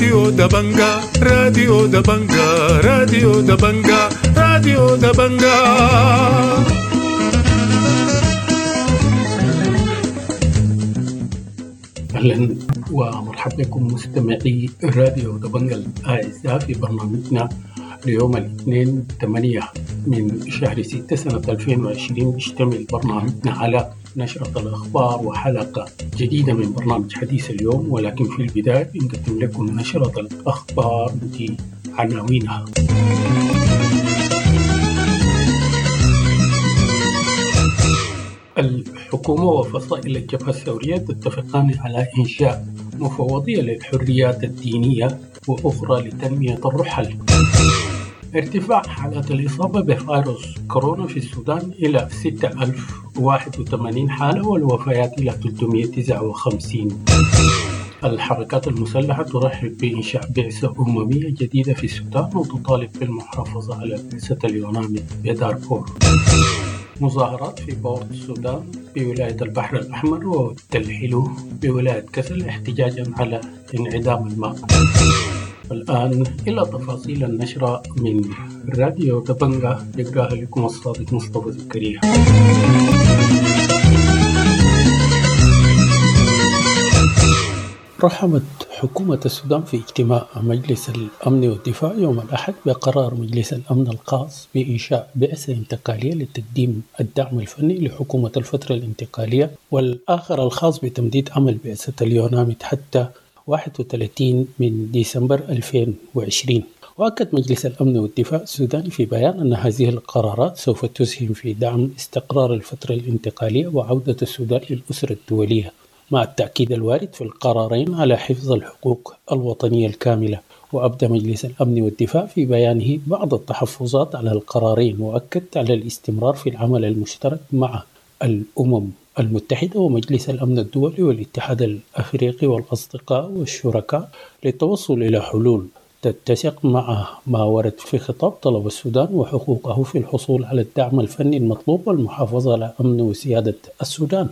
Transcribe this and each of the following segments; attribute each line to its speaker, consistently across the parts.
Speaker 1: راديو دبنجا راديو دبنجا راديو دبنجا راديو دبنجا.
Speaker 2: أهلا ومرحبا بكم مستمعي راديو دبنجا الأعزاء في برنامجنا ليوم الاثنين 8 من شهر 6 سنة 2020. يشتمل برنامجنا على نشرة الأخبار وحلقة جديدة من برنامج حديث اليوم، ولكن في البداية نقدم لكم نشرة الأخبار بعناوينها. الحكومة وفصائل الجبهة الثورية تتفقان على إنشاء مفوضية للحريات الدينية وأخرى لتنمية الرحل. ارتفاع حالات الإصابة بفيروس كورونا في السودان إلى 6081 حالة والوفيات إلى 359. الحركات المسلحة ترحب بإنشاء بعثة أممية جديدة في السودان وتطالب بالمحافظة على بعثة اليونامي بدارفور. مظاهرات في بورت السودان بولاية البحر الأحمر والتلحيل بولاية كسل احتجاجا على انعدام الماء. الآن إلى تفاصيل النشرة من راديو دبنجا، يقرأها لكم الصادق مصطفى زكريا. رحبت حكومة السودان في اجتماع مجلس الأمن والدفاع يوم الأحد بقرار مجلس الأمن الخاص بإنشاء بعثة انتقالية لتقديم الدعم الفني لحكومة الفترة الانتقالية، والآخر الخاص بتمديد عمل بعثة اليوناميد حتى 31 من ديسمبر 2020. وأكد مجلس الأمن والدفاع السوداني في بيان أن هذه القرارات سوف تسهم في دعم استقرار الفترة الانتقالية وعودة السودان للأسرة الدولية، مع التأكيد الوارد في القرارين على حفظ الحقوق الوطنية الكاملة. وأبدى مجلس الأمن والدفاع في بيانه بعض التحفظات على القرارين، وأكد على الاستمرار في العمل المشترك مع الأمم المتحدة ومجلس الأمن الدولي والاتحاد الأفريقي والأصدقاء والشركاء للتوصل إلى حلول تتسق مع ما ورد في خطاب طلب السودان وحقوقه في الحصول على الدعم الفني المطلوب والمحافظة على أمن وسيادة السودان.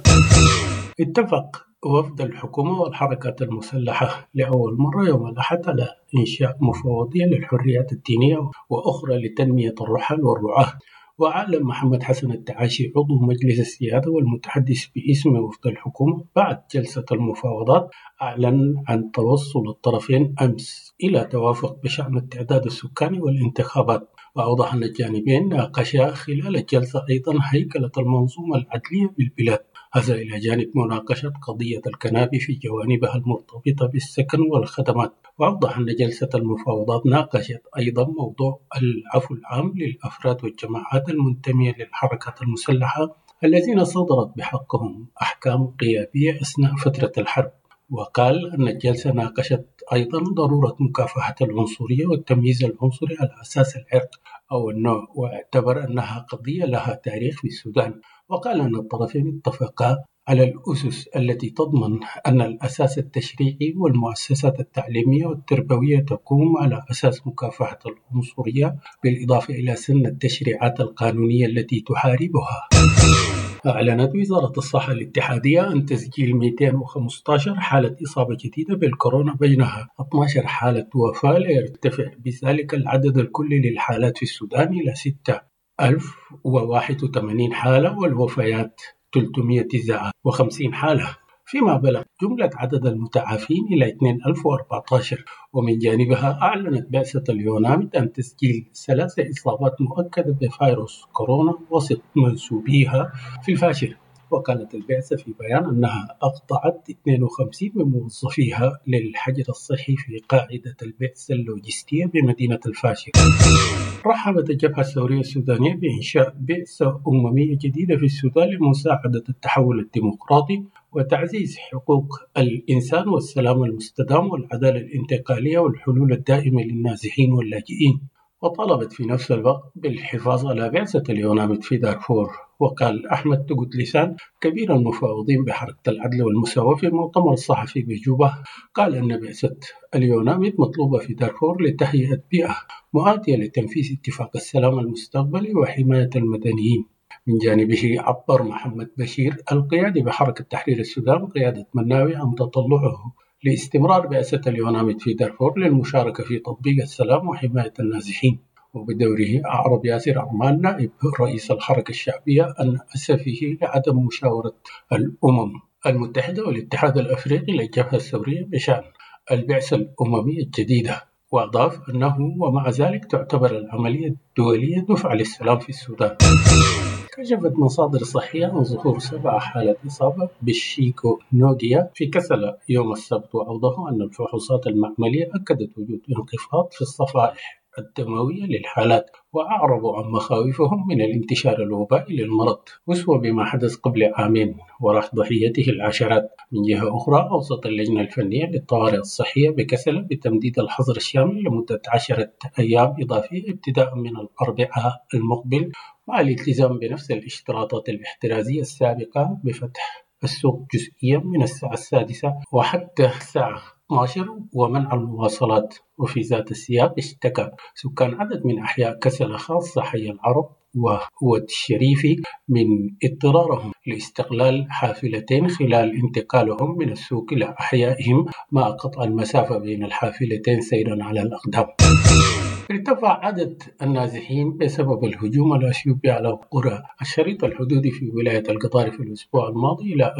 Speaker 2: اتفق وفد الحكومة والحركات المسلحة لأول مرة يوم الأحد على إنشاء مفوضية للحريات الدينية وأخرى لتنمية الرحل والرعاة. وأعلن محمد حسن التعاشي عضو مجلس السيادة والمتحدث باسم وفد الحكومة بعد جلسة المفاوضات، أعلن عن توصل الطرفين أمس إلى توافق بشأن التعداد السكاني والانتخابات. وأوضح أن الجانبين ناقشا خلال الجلسة أيضا هيكلة المنظومة العدلية بالبلاد، هذا إلى جانب مناقشة قضية الكنابي في جوانبها المرتبطة بالسكن والخدمات. وأوضح أن جلسة المفاوضات ناقشت أيضا موضوع العفو العام للأفراد والجماعات المنتمية للحركات المسلحة الذين صدرت بحقهم أحكام قيادية أثناء فترة الحرب. وقال أن الجلسة ناقشت أيضا ضرورة مكافحة العنصرية والتمييز العنصري على أساس العرق أو النوع، واعتبر أنها قضية لها تاريخ في السودان. وقال أن الطرفين اتفقا على الأسس التي تضمن أن الأساس التشريعي والمؤسسات التعليمية والتربوية تقوم على أساس مكافحة العنصرية، بالإضافة إلى سن التشريعات القانونية التي تحاربها. أعلنت وزارة الصحة الاتحادية عن تسجيل 215 حالة إصابة جديدة بالكورونا، بينها 12 حالة وفاة، ليرتفع بذلك العدد الكلي للحالات في السودان إلى 6081 حالة والوفيات 359 حالة، فيما بلغ جملة عدد المتعافين إلى 2014. ومن جانبها أعلنت بعثة اليوناميد عن تسجيل 3 إصابات مؤكدة بفيروس كورونا وسط منسوبيها في الفاشر. وقالت البعثة في بيان أنها أخضعت 52 من موظفيها للحجر الصحي في قاعدة البعثة اللوجستية بمدينة الفاشر. رحبت الجبهة الثورية السودانية بإنشاء بعثة أممية جديدة في السودان لمساعدة التحول الديمقراطي وتعزيز حقوق الإنسان والسلام المستدام والعدالة الانتقالية والحلول الدائمة للنازحين واللاجئين. وطلبت في نفس الوقت بالحفاظ على بعثة اليوناميد في دارفور. وقال أحمد تقود لسان كبير المفاوضين بحركة العدل والمساواة في المؤتمر الصحفي بجوبة، قال أن بعثة اليوناميد مطلوبة في دارفور لتهيئة بيئة مؤاتية لتنفيذ اتفاق السلام المستقبلي وحماية المدنيين. من جانبه عبر محمد بشير القيادي بحركة تحرير السودان قيادة مناوي عن تطلعه لاستمرار بعثة اليوناميد في دارفور للمشاركة في تطبيق السلام وحماية النازحين. وبدوره أعرب ياسر عمان نائب رئيس الحركة الشعبية عن أسفه لعدم مشاورة الأمم المتحدة والاتحاد الأفريقي للجبهة الثورية بشأن البعثة الأممية الجديدة، وأضاف أنه ومع ذلك تعتبر العملية الدولية دفعة للسلام في السودان. كشفت مصادر صحية عن ظهور 7 حالات إصابة بالشيكونوغيا في كسلة يوم السبت، وأوضحوا أن الفحوصات المعملية أكدت وجود انخفاض في الصفائح الدموية للحالات، وأعربوا عن مخاوفهم من الانتشار الوبائي للمرض أسوة بما حدث قبل عامين وراح ضحيته العشرات. من جهة أخرى، أوصت اللجنة الفنية للطوارئ الصحية بكسلة بتمديد الحظر الشامل لمدة 10 أيام إضافية ابتداء من الأربعاء المقبل، مع الالتزام بنفس الاشتراطات الاحترازية السابقة بفتح السوق جزئيا من الساعة 6 وحتى الساعة 12 ومنع المواصلات. وفي ذات السياق اشتكى سكان عدد من أحياء كسلة خاصة حي العرب وهود الشريفي من اضطرارهم لاستقلال حافلتين خلال انتقالهم من السوق إلى أحيائهم مع قطع المسافة بين الحافلتين سيرا على الأقدام. ارتفع عدد النازحين بسبب الهجوم الأثيوبي على قرى الشريط الحدودي في ولاية القطار في الأسبوع الماضي إلى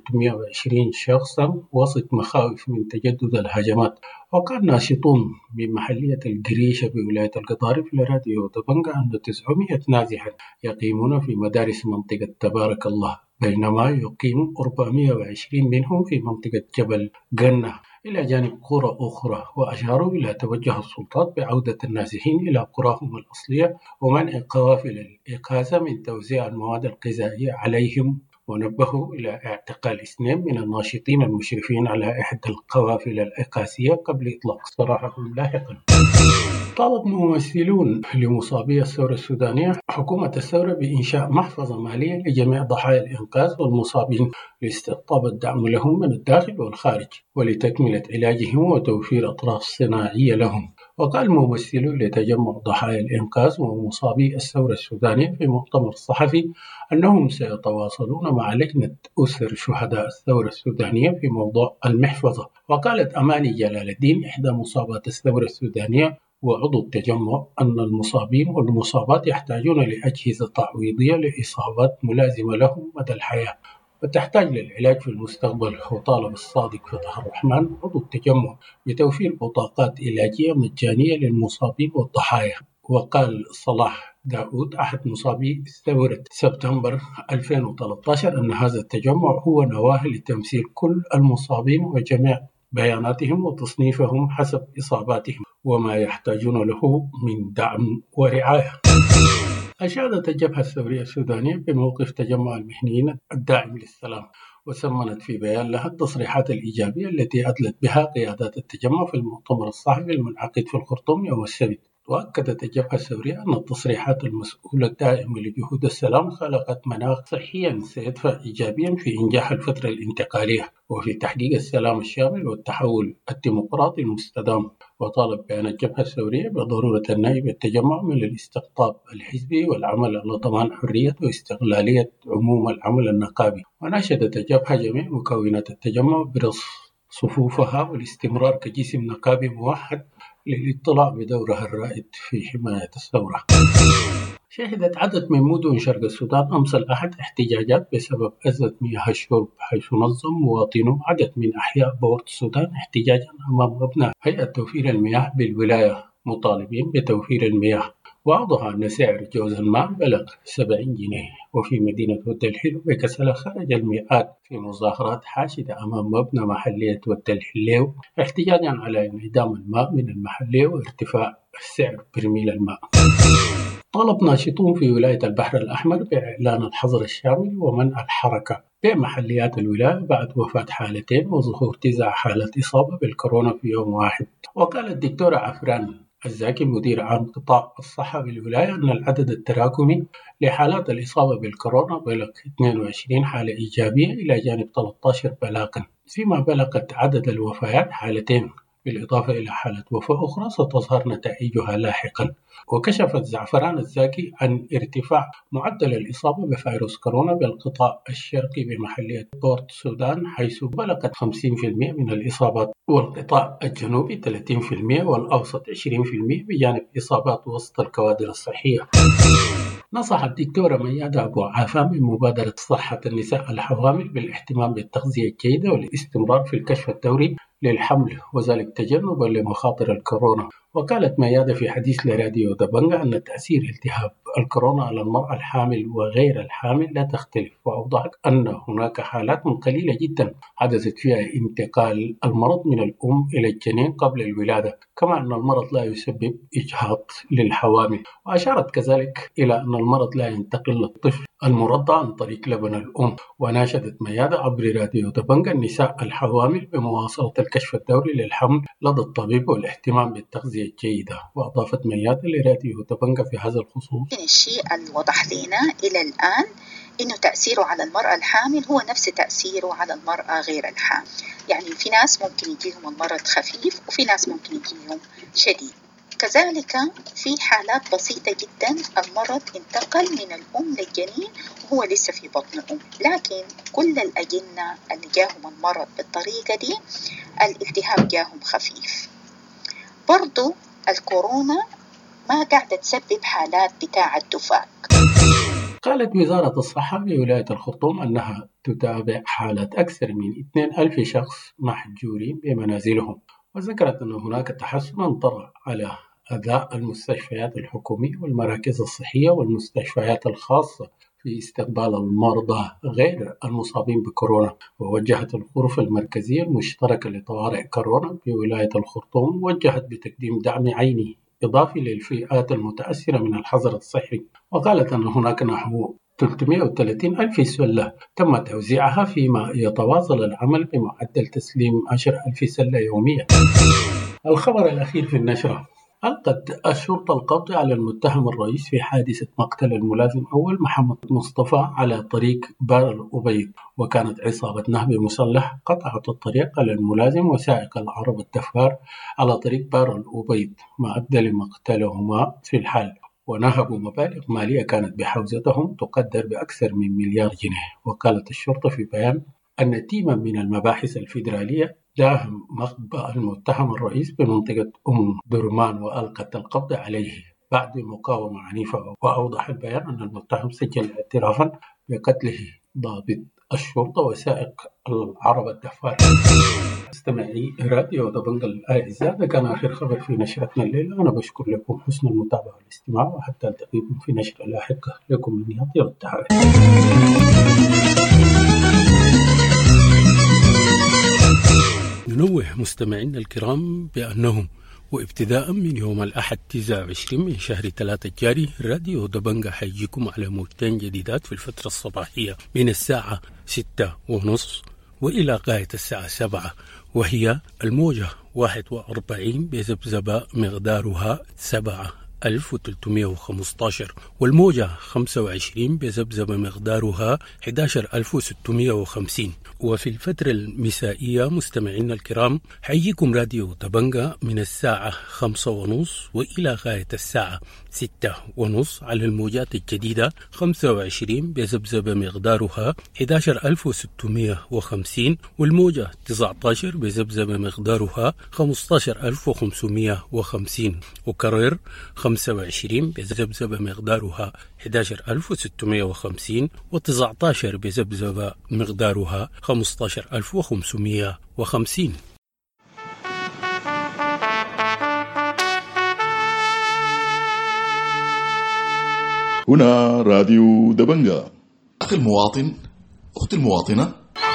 Speaker 2: 1320 شخصا وسط مخاوف من تجدد الهجمات. وقال ناشطون من محلية القريشة بولاية القطار في راديو دبنجة أن 900 نازحا يقيمون في مدارس منطقة تبارك الله، بينما يقيم 420 منهم في منطقة جبل قنة إلى جانب قرى أخرى. وأشاروا إلى توجه السلطات بعودة النازحين إلى قراهم الأصلية ومنع قوافل الإغاثة من توزيع المواد الغذائية عليهم، ونبهوا إلى اعتقال 2 من الناشطين المشرفين على إحدى القوافل الإغاثية قبل إطلاق سراحهم لاحقا. طالب ممثلون لمصابي الثورة السودانية حكومة الثورة بإنشاء محفظة مالية لجميع ضحايا الإنقاذ والمصابين لاستقطاب الدعم لهم من الداخل والخارج ولتكملة علاجهم وتوفير أطراف صناعية لهم. وقال ممثلون لتجمع ضحايا الإنقاذ ومصابي الثورة السودانية في مؤتمر صحفي أنهم سيتواصلون مع لجنة أسر شهداء الثورة السودانية في موضوع المحفظة. وقالت أماني جلال الدين إحدى مصابات الثورة السودانية وعضو التجمع أن المصابين والمصابات يحتاجون لأجهزة تعويضية لإصابات ملازمة لهم مدى الحياة وتحتاج للعلاج في المستقبل. وطالب الصادق فتح الرحمن عضو التجمع بتوفير بطاقات علاجية مجانية للمصابين والضحايا. وقال صلاح داود أحد مصابي ثورة سبتمبر 2013 أن هذا التجمع هو نواة لتمثيل كل المصابين وجميع بياناتهم وتصنيفهم حسب إصاباتهم وما يحتاجون له من دعم ورعاية. أشادت الجبهة الثورية السودانية بموقف تجمع المهنيين الداعم للسلام، وسمنت في بيان لها التصريحات الإيجابية التي أدلت بها قيادات التجمع في المؤتمر الصحفي المنعقد في الخرطوم يوم السبت. وأكدت الجبهة الثورية أن التصريحات المسؤولة الدائمة لجهود السلام خلقت مناخ صحيا سيدفع إيجابيا في إنجاح الفترة الانتقالية وفي تحقيق السلام الشامل والتحول الديمقراطي المستدام. وطالب بيان الجبهة الثورية بضرورة النائب التجمع من الاستقطاب الحزبي والعمل على ضمان حرية واستقلالية عموم العمل النقابي. وناشدت الجبهة جميع مكونات التجمع برص صفوفها والاستمرار كجسم نقابي موحد للاطلاع بدورها الرائد في حماية الثورة. شهدت عدد من مدن شرق السودان أمس الأحد احتجاجات بسبب أزمة مياه الشرب، حيث نظم مواطنو عدد من أحياء بورت السودان احتجاجا أمام مبنى هيئة توفير المياه بالولاية مطالبين بتوفير المياه. وأوضح أن سعر جوز الماء بلغ 70 جنيه. وفي مدينة ود الحلو بكسلة خرج المئات في مظاهرات حاشدة أمام مبنى محلية ود الحلو احتجاجا على انعدام الماء من المحلية وارتفاع سعر برميل الماء. طلب ناشطون في ولاية البحر الأحمر بإعلان الحظر الشامل ومنع الحركة بمحليات الولاية بعد وفاة حالتين وظهور 9 حالات إصابة بالكورونا في يوم واحد. وقال الدكتورة عفران الزاكي مدير عام قطاع الصحة بالولاية أن العدد التراكمي لحالات الإصابة بالكورونا بلغ 22 حالة إيجابية إلى جانب 13 بلاغا، فيما بلغت عدد الوفيات حالتين بالإضافة إلى حالة وفاة أخرى ستظهر نتائجها لاحقا. وكشفت زعفران الزاكي عن ارتفاع معدل الإصابة بفيروس كورونا بالقطاع الشرقي بمحلية بورت سودان، حيث بلغت 50% من الإصابات، والقطاع الجنوبي 30% والأوسط 20%، بجانب إصابات وسط الكوادر الصحية. نصح الدكتورة ميادة أبو عافا من مبادرة صحة النساء الحوامل بالاهتمام بالتغذية الجيدة والاستمرار في الكشف الدوري للحمل، وذلك تجنبا لمخاطر الكورونا. وقالت ميادة في حديث لراديو دبنجة أن تأثير التهاب الكورونا على المرأة الحامل وغير الحامل لا تختلف، وأوضحت أن هناك حالات قليلة جدا حدثت فيها انتقال المرض من الأم إلى الجنين قبل الولادة، كما أن المرض لا يسبب إجهاض للحوامل. وأشارت كذلك إلى أن المرض لا ينتقل للطفل المرضع عن طريق لبن الأم. وناشدت ميادة عبر راديو دبنجة النساء الحوامل بمواصلة الكشف الدوري للحمل لدى الطبيب والاهتمام بالتغذية الجيدة. وأضافت ميادة لراديو دبنجة في هذا الخصوص:
Speaker 3: الشيء الواضح لنا إلى الآن إنه تأثيره على المرأة الحامل هو نفس تأثيره على المرأة غير الحامل. يعني في ناس ممكن يجيهم المرض خفيف وفي ناس ممكن يجيهم شديد. كذلك في حالات بسيطة جدا المرض انتقل من الأم للجنين وهو لسه في بطن الأم، لكن كل الأجنة اللي جاهم المرض بالطريقة دي الالتهاب جاهم خفيف. برضو الكورونا ما قاعدة تسبب حالات بتاعة دفاق.
Speaker 2: قالت وزارة الصحة بولاية الخرطوم أنها تتابع حالات أكثر من 2,000 شخص محجورين بمنازلهم، وذكرت أن هناك تحسنا طرأ على أداء المستشفيات الحكومية والمراكز الصحية والمستشفيات الخاصة في استقبال المرضى غير المصابين بكورونا. ووجهت الغرفة المركزية المشتركة لطوارئ كورونا بولاية الخرطوم وجهت بتقديم دعم عيني إضافي للفئات المتأثرة من الحظر الصحي. وقالت أن هناك نحو 330,000 سلة تم توزيعها، فيما يتواصل العمل بمعدل تسليم 10,000 سلة يوميا. الخبر الأخير في النشرة: ألقت الشرطة القبض على المتهم الرئيس في حادثة مقتل الملازم أول محمد مصطفى على طريق بار الأبيض، وكانت عصابة نهب مسلح قطعت الطريق على الملازم وسائق العربة الدفار على طريق بار الأبيض، ما أدى لمقتلهما في الحال، ونهبوا مبالغ مالية كانت بحوزتهم تقدر بأكثر من مليار جنيه. وقالت الشرطة في بيان أن تيما من المباحث الفيدرالية داهم مخبأ المتهم الرئيس بمنطقة درمان وألقت القبض عليه بعد مقاومة عنيفة. وأوضح البيان أن المتهم سجل اعترافا بقتله ضابط الشرطة وسائق العربة الدفار. استمعي راديو دبنجة الأعزاء، هذا كان آخر خبر في نشرتنا الليلة. أنا بشكر لكم حسن المتابعة والاستماع، وحتى ألتقيكم في نشرة لاحقة. لكم مني أطيب التحية. ننوه مستمعينا الكرام بأنهم وابتداء من يوم الأحد 29 من شهر 3 الجاري راديو دبنجة حيجيكم على موجتين جديدات في الفترة الصباحية من الساعة 6:30 وإلى غاية الساعة 7، وهي الموجة 41 بذبذبة مقدارها 7,315، والموجة 25 بذبذبة مقدارها 11,650. وفي الفترة المسائية مستمعينا الكرام حييكم راديو دبنجة من الساعة 5:30 وإلى غاية الساعة 6:30 على الموجات الجديدة 25 بذبذبة مقدارها 11,650، والموجة 19 بذبذبة مقدارها 15,550، وكرر 25 بذبذبة مقدارها 11,650 و19 بذبذبة مقدارها 15,550.
Speaker 4: هنا راديو دبنجة. أخي المواطن، أختي المواطنة،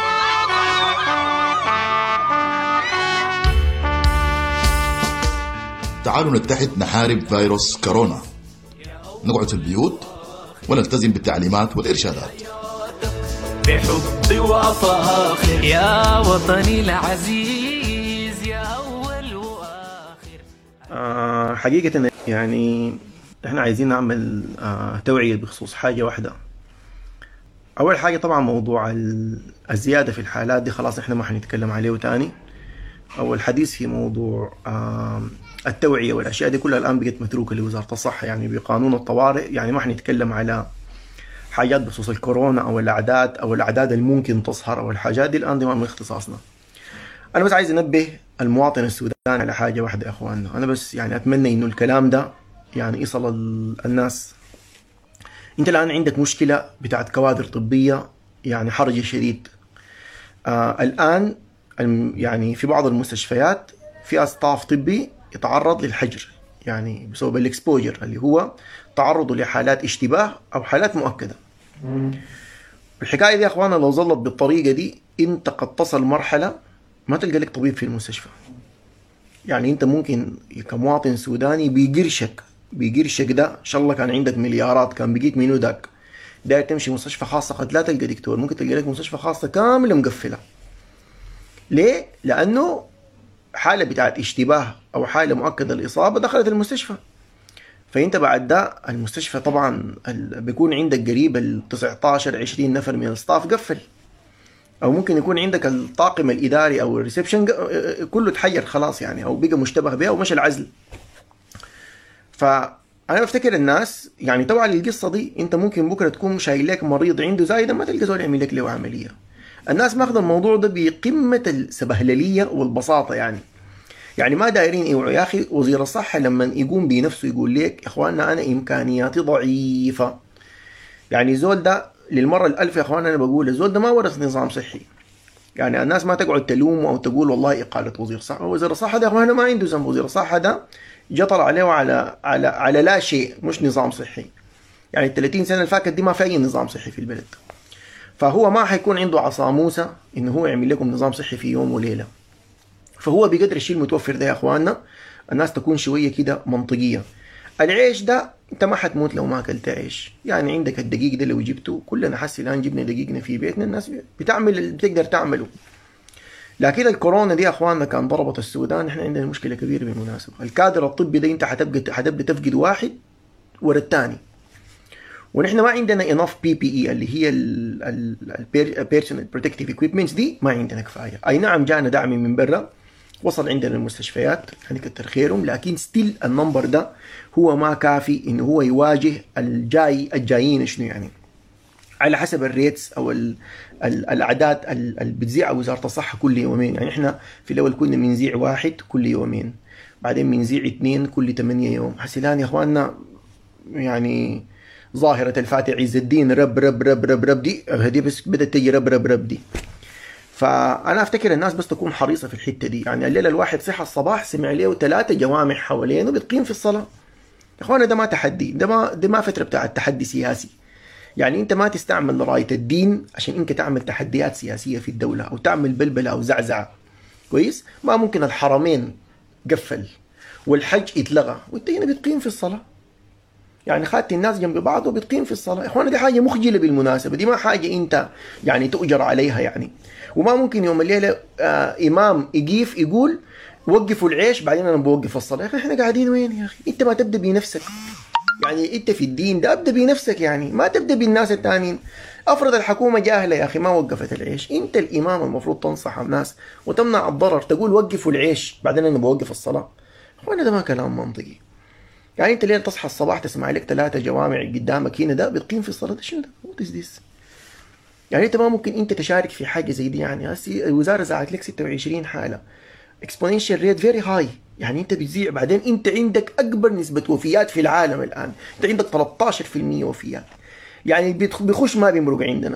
Speaker 4: تعالوا نتحد نحارب فيروس كورونا، نقعد في البيوت ونلتزم بالتعليمات والإرشادات
Speaker 5: بحب وفاخر يا وطني العزيز يا أول وآخر.
Speaker 6: حقيقة يعني احنا عايزين نعمل توعية بخصوص حاجة واحدة. أول حاجة طبعا موضوع الزيادة في الحالات دي خلاص احنا ما حنتكلم عليه تاني، أو الحديث في موضوع التوعية والأشياء دي كلها الآن بقت متروكة لوزارة الصحة. يعني بقانون الطوارئ يعني ما حنتكلم على حاجات بخصوص الكورونا أو الأعداد الممكن تظهر أو الحاجات دي، الآن دي ما من اختصاصنا. أنا بس عايز أنبه المواطن السوداني على حاجة واحدة يا إخواننا. أنا بس يعني أتمنى إنه الكلام ده يعني يصل الناس. أنت الآن عندك مشكلة بتاعت كوادر طبية يعني حرج شديد. الآن يعني في بعض المستشفيات في أستاف طبي يتعرض للحجر يعني بسبب الاكسبوجر اللي هو تعرضه لحالات اشتباه أو حالات مؤكدة. الحكاية دي يا أخوانا لو ظلت بالطريقة دي أنت قد تصل مرحلة ما تلقى لك طبيب في المستشفى. يعني أنت ممكن كمواطن سوداني بيقرشك ده إن شاء الله كان عندك مليارات، كان بقيت منو داك داير تمشي مستشفى خاصة قد لا تلقى دكتور، ممكن تلقى لك مستشفى خاصة كاملة مقفلة. ليه؟ لأنه حالة بتاعت اشتباه أو حالة مؤكدة الإصابة دخلت المستشفى، فأنت بعد ده المستشفى طبعا بيكون عندك قريب 19-20 نفر من الستاف قفل، أو ممكن يكون عندك الطاقم الإداري أو الريسبشن كله تحير خلاص يعني، أو بقى مشتبه بها ومشى العزل. فأنا بفتكر الناس يعني توعى للقصة دي. أنت ممكن بكرة تكون شايل لك مريض عنده زايدة ما تلقى زول يعمل لك له عملية. الناس ماخذ الموضوع ده بقمة السبهللية والبساطة يعني ما دايرين يوعوا. يا أخي وزير الصحة لما يقوم بنفسه يقول لك يا إخواننا أنا إمكانياتي ضعيفة، يعني زول ده للمرة الألف يا إخواننا أنا بقول الزول ده ما ورث نظام صحي. يعني الناس ما تقعد تلومه أو تقول والله إقالة وزير الصحة. وزير الصحة ده يا إخواننا ما عنده ذنب. وزير الصحة ده جطل عليه على لا شيء، مش نظام صحي. يعني 30 سنة الفاتت دي ما في أي نظام صحي في البلد، فهو ما حيكون عنده عصا موسى إنه هو يعمل لكم نظام صحي في يوم وليلة. فهو بقدر الشيء المتوفر ده يا اخواننا الناس تكون شويه كده منطقيه. العيش ده انت ما حتموت لو ما اكلت عيش. يعني عندك الدقيق ده لو جبته، كلنا حسي الان جبنا دقيقنا في بيتنا الناس بتعمل اللي بتقدر تعمله. لكن الكورونا دي يا اخواننا كان ضربت السودان. احنا عندنا مشكله كبيره بالمناسبه. الكادر الطبي ده انت حتبدا تفقد واحد ورا الثاني، ونحن ما عندنا enough PPE اللي هي ال personal protective equipments دي ما عندنا كفايه. اي نعم جانا دعم من برا وصل عندنا المستشفيات يعني كتر خيرهم، لكن ستيل النمبر ده هو ما كافي انه هو يواجه الجايين شنو يعني على حسب الريتس او الاعداد اللي بتذيع وزاره الصحه كل يومين. يعني احنا في الاول كنا بنذيع 1 كل يومين، بعدين بنذيع 2 كل 8 يوم. حسيلان يا اخواننا يعني ظاهره الفاتح عز الدين رب رب رب رب رب دي هدي بس بدات تجي رب رب رب دي. فأنا أفتكر الناس بس تكون حريصة في الحتة دي. يعني الليلة الواحد صحى الصباح سمع له 3 جوامع حوالينه بتقيم في الصلاة. يا أخوانا ده ما تحدي، ده ما فترة بتاع التحدي سياسي. يعني أنت ما تستعمل راية الدين عشان أنت تعمل تحديات سياسية في الدولة أو تعمل بلبلة أو زعزعة. كويس؟ ما ممكن الحرمين قفل والحج اتلغى وأنت هنا بتقيم في الصلاة. يعني خدت الناس جنب بعض وبتقيم في الصلاة. يا إخوانا دي حاجة مخجلة بالمناسبة، دي ما حاجة أنت يعني تؤجر عليها يعني. وما ممكن يوم الليلة إمام يقيف يقول وقفوا العيش بعدين أنا بوقف الصلاة. يا أخي إحنا قاعدين وين يا أخي؟ أنت ما تبدأ بنفسك. يعني أنت في الدين ده أبدأ بنفسك، يعني ما تبدأ بالناس التانيين. أفرض الحكومة جاهلة يا أخي ما وقفت العيش، أنت الإمام المفروض تنصح الناس وتمنع الضرر، تقول وقفوا العيش بعدين أنا بوقف الصلاة. وأنا ده ما كلام منطقي. يعني أنت ليه تصحى الصباح تسمع لك 3 جوامع قدامك هنا ده بتقيم في الصلاة؟ ده شنو ده؟ What is this؟ يعني انت ما ممكن انت تشارك في حاجه زي دي. يعني هسه الوزاره زعت لك 26 حاله exponential rate very high. يعني انت بتزيع بعدين انت عندك اكبر نسبه وفيات في العالم الان، انت عندك 13% وفيات. يعني بيخش ما بيمرق عندنا.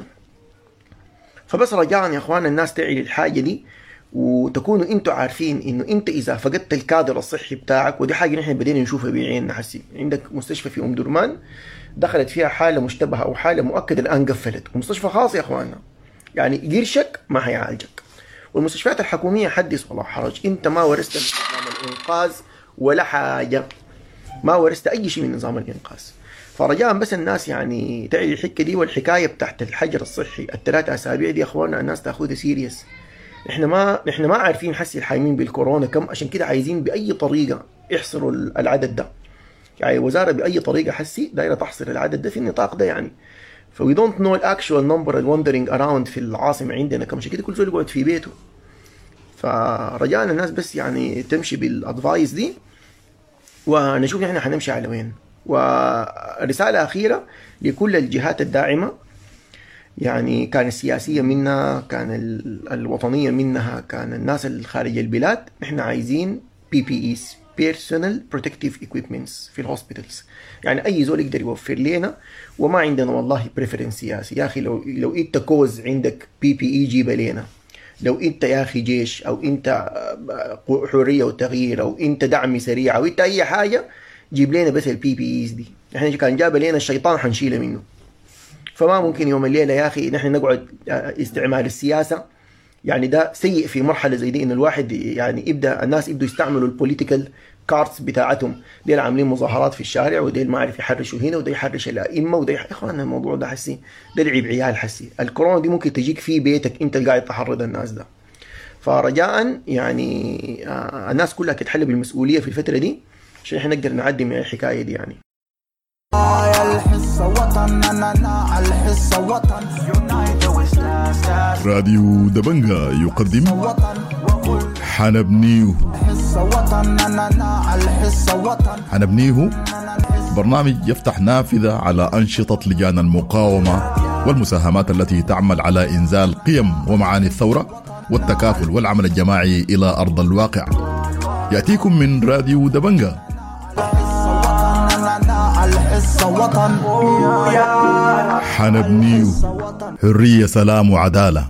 Speaker 6: فبس رجاء يا اخوان الناس تعي للحاجه دي وتكونوا انتوا عارفين انه انت اذا فقدت الكادر الصحي بتاعك، ودي حاجه نحن بدينا نشوفها بعيننا حسي. عندك مستشفى في درمان دخلت فيها حاله مشتبهه او حاله مؤكده الان قفلت، ومستشفى خاص يا اخواننا يعني قرشك ما هيعالجك. والمستشفيات الحكوميه حدث ولا حرج، انت ما ورثت نظام الانقاذ ولا حاجه، ما ورثت اي شيء من نظام الانقاذ. فرجاء بس الناس يعني تعي الحكه دي. والحكايه بتاعت الحجر الصحي ال3 أسابيع دي يا اخواننا الناس تاخذها سيريس. احنا ما عارفين حسي الحايمين بالكورونا كم، عشان كده عايزين باي طريقه يحصروا العدد ده. يعني الوزاره باي طريقه حسي دايره تحصر العدد ده في النطاق ده يعني. فوي دونت نو الاكشوال نمبر الوندرينج اراوند في العاصمه عندنا كم، عشان كده كل زول يقعد في بيته. فرجاء الناس بس يعني تمشي بالادفايس دي، ونشوف نحن حنمشي على وين. ورسالة أخيرة لكل الجهات الداعمة، يعني كان السياسية منها، كان الوطنية منها، كان الناس الخارج البلاد، نحن عايزين PPEs Personal Protective Equipments في الهوسبيتالز. يعني أي زول يقدر يوفر لنا، وما عندنا والله بريفرنس سياسي. يا أخي لو أنت كوز عندك PPE جيبه لنا، لو انت يا اخي جيش، او انت حريه وتغيير، او انت دعم سريع، او انت اي حاجه، جيب لنا بس الPPEs دي. احنا كان جاب لنا الشيطان حنشيله منه. فما ممكن يوم الليله يا اخي نحن نقعد استعمال السياسه، يعني ده سيء في مرحله زي دي، ان الواحد يعني الناس يبدوا يستعملوا البوليتيكال كارتس بتاعتهم. ديل عاملين مظاهرات في الشارع، وديل ما عارف يحرشوا هنا، وده يحرش الائمه، وده اخوان الموضوع ده حسي ده لعب عيال. حسي الكورونا دي ممكن تجيك في بيتك انت اللي قاعد تحرض الناس ده. فرجاء يعني الناس كلها تتحل بالمسؤوليه في الفتره دي، عشان احنا نقدر نعدي من الحكايه دي. يعني
Speaker 4: راديو دبنجا يقدم حنبنيه. حنبنيه برنامج يفتح نافذة على أنشطة لجان المقاومة والمساهمات التي تعمل على إنزال قيم ومعاني الثورة والتكافل والعمل الجماعي إلى أرض الواقع. يأتيكم من راديو دبنجا. حنبنيه حرية، سلام وعدالة.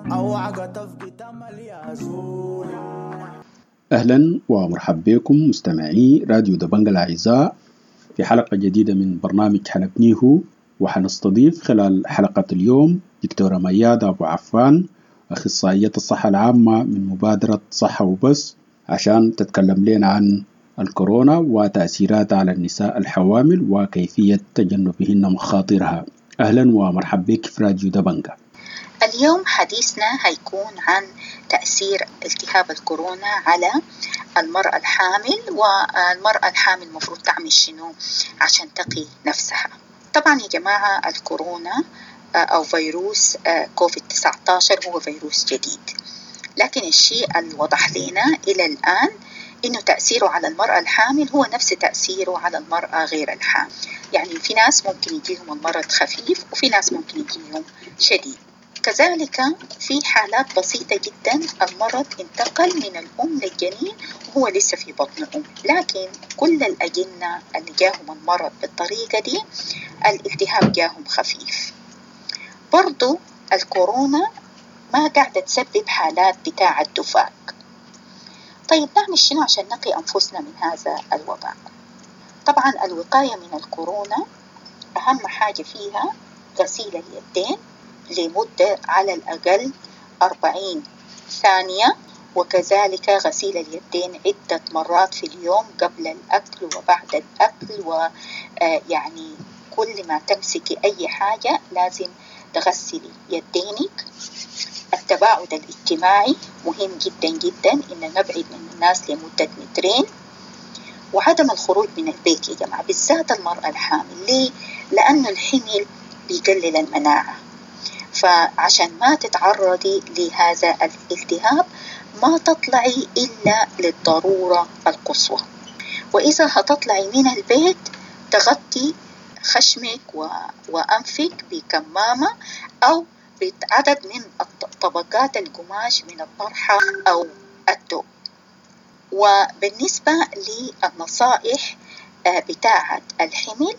Speaker 7: أهلا ومرحبا بكم مستمعي راديو دبنجا الأعزاء في حلقة جديدة من برنامج حنبنيه. وحنستضيف خلال حلقة اليوم دكتورة ميادة أبو عفان، أخصائية الصحة العامة من مبادرة صحة وبس، عشان تتكلم لنا عن الكورونا وتأثيراتها على النساء الحوامل وكيفية تجنبهن مخاطرها. أهلا ومرحبا بك في راديو دبنجا.
Speaker 3: اليوم حديثنا هيكون عن تأثير التهاب الكورونا على المرأة الحامل، والمرأة الحامل مفروض تعمل شنو عشان تقي نفسها. طبعا يا جماعة الكورونا أو فيروس كوفيد-19 هو فيروس جديد، لكن الشيء اللي وضح لنا إلى الآن إنه تأثيره على المرأة الحامل هو نفس تأثيره على المرأة غير الحامل. يعني في ناس ممكن يجيهم المرض خفيف، وفي ناس ممكن يجيهم شديد. كذلك في حالات بسيطة جدا المرض انتقل من الأم للجنين وهو لسه في بطن الأم، لكن كل الأجنة اللي جاهم المرض بالطريقة دي الالتهاب جاهم خفيف. برضو الكورونا ما قاعدة تسبب حالات بتاع الدفاق. طيب نعمل شنو عشان نقي أنفسنا من هذا الوباء؟ طبعا الوقاية من الكورونا أهم حاجة فيها غسيل اليدين لمدة على الأقل 40 ثانية، وكذلك غسيل اليدين عدة مرات في اليوم قبل الأكل وبعد الأكل. ويعني كل ما تمسكي أي حاجة لازم تغسلي يدينك. التباعد الاجتماعي مهم جدا جدا، إن نبعد من الناس لمدة 2 متر. وعدم الخروج من البيت يا جماعة، بالذات المرأة الحامل. ليه؟ لأنه الحمل بيقلل المناعة، فعشان ما تتعرضي لهذا الالتهاب ما تطلعي إلا للضرورة القصوى. وإذا هتطلعي من البيت تغطي خشمك وأنفك بكمامة أو بعدد من طبقات القماش من الطرحة أو الثوب. وبالنسبة للنصائح بتاعة الحمل،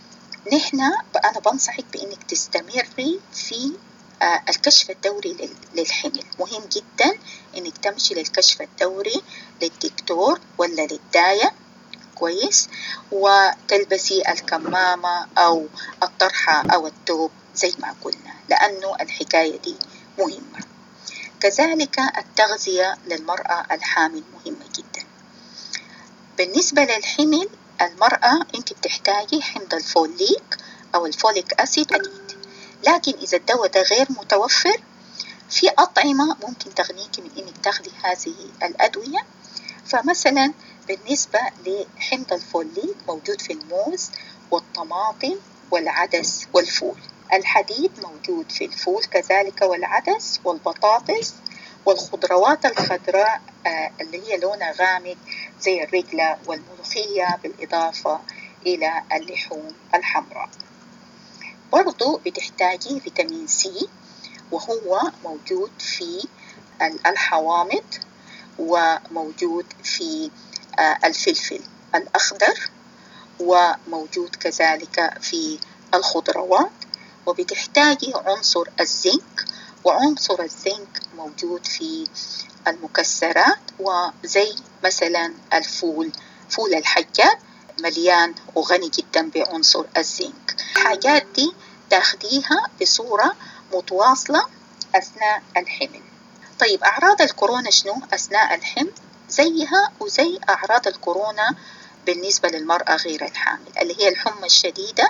Speaker 3: أنا بنصحك بأنك تستمري في الكشف الدوري للحمل. مهم جدا أنك تمشي للكشف الدوري للدكتور ولا للداية كويس، وتلبسي الكمامة أو الطرحة أو الثوب زي ما قلنا، لأنه الحكاية دي مهمة. كذلك التغذية للمرأة الحامل مهمة جدا. بالنسبة للحمل المرأة أنت بتحتاجي حمض الفوليك أو الفوليك أسيد جديد، لكن إذا الدواء ده غير متوفر في أطعمة ممكن تغنيك من إنك تاخدي هذه الأدوية. فمثلا بالنسبة لحمض الفوليك موجود في الموز والطماطم والعدس والفول. الحديد موجود في الفول كذلك والعدس والبطاطس والخضروات الخضراء اللي هي لونها غامق زي الرجلة والملوخية، بالإضافة إلى اللحوم الحمراء. برضو بتحتاجي فيتامين سي، وهو موجود في الحوامض، وموجود في الفلفل الأخضر، وموجود كذلك في الخضروات. وبتحتاجي عنصر الزنك، وعنصر الزنك موجود في المكسرات، وزي مثلا الفول، فول الحجاج مليان وغني جدا بعنصر الزنك. الحاجات دي تاخديها بصورة متواصلة أثناء الحمل. طيب أعراض الكورونا شنو أثناء الحمل؟ زيها وزي أعراض الكورونا بالنسبة للمرأة غير الحامل، اللي هي الحمى الشديدة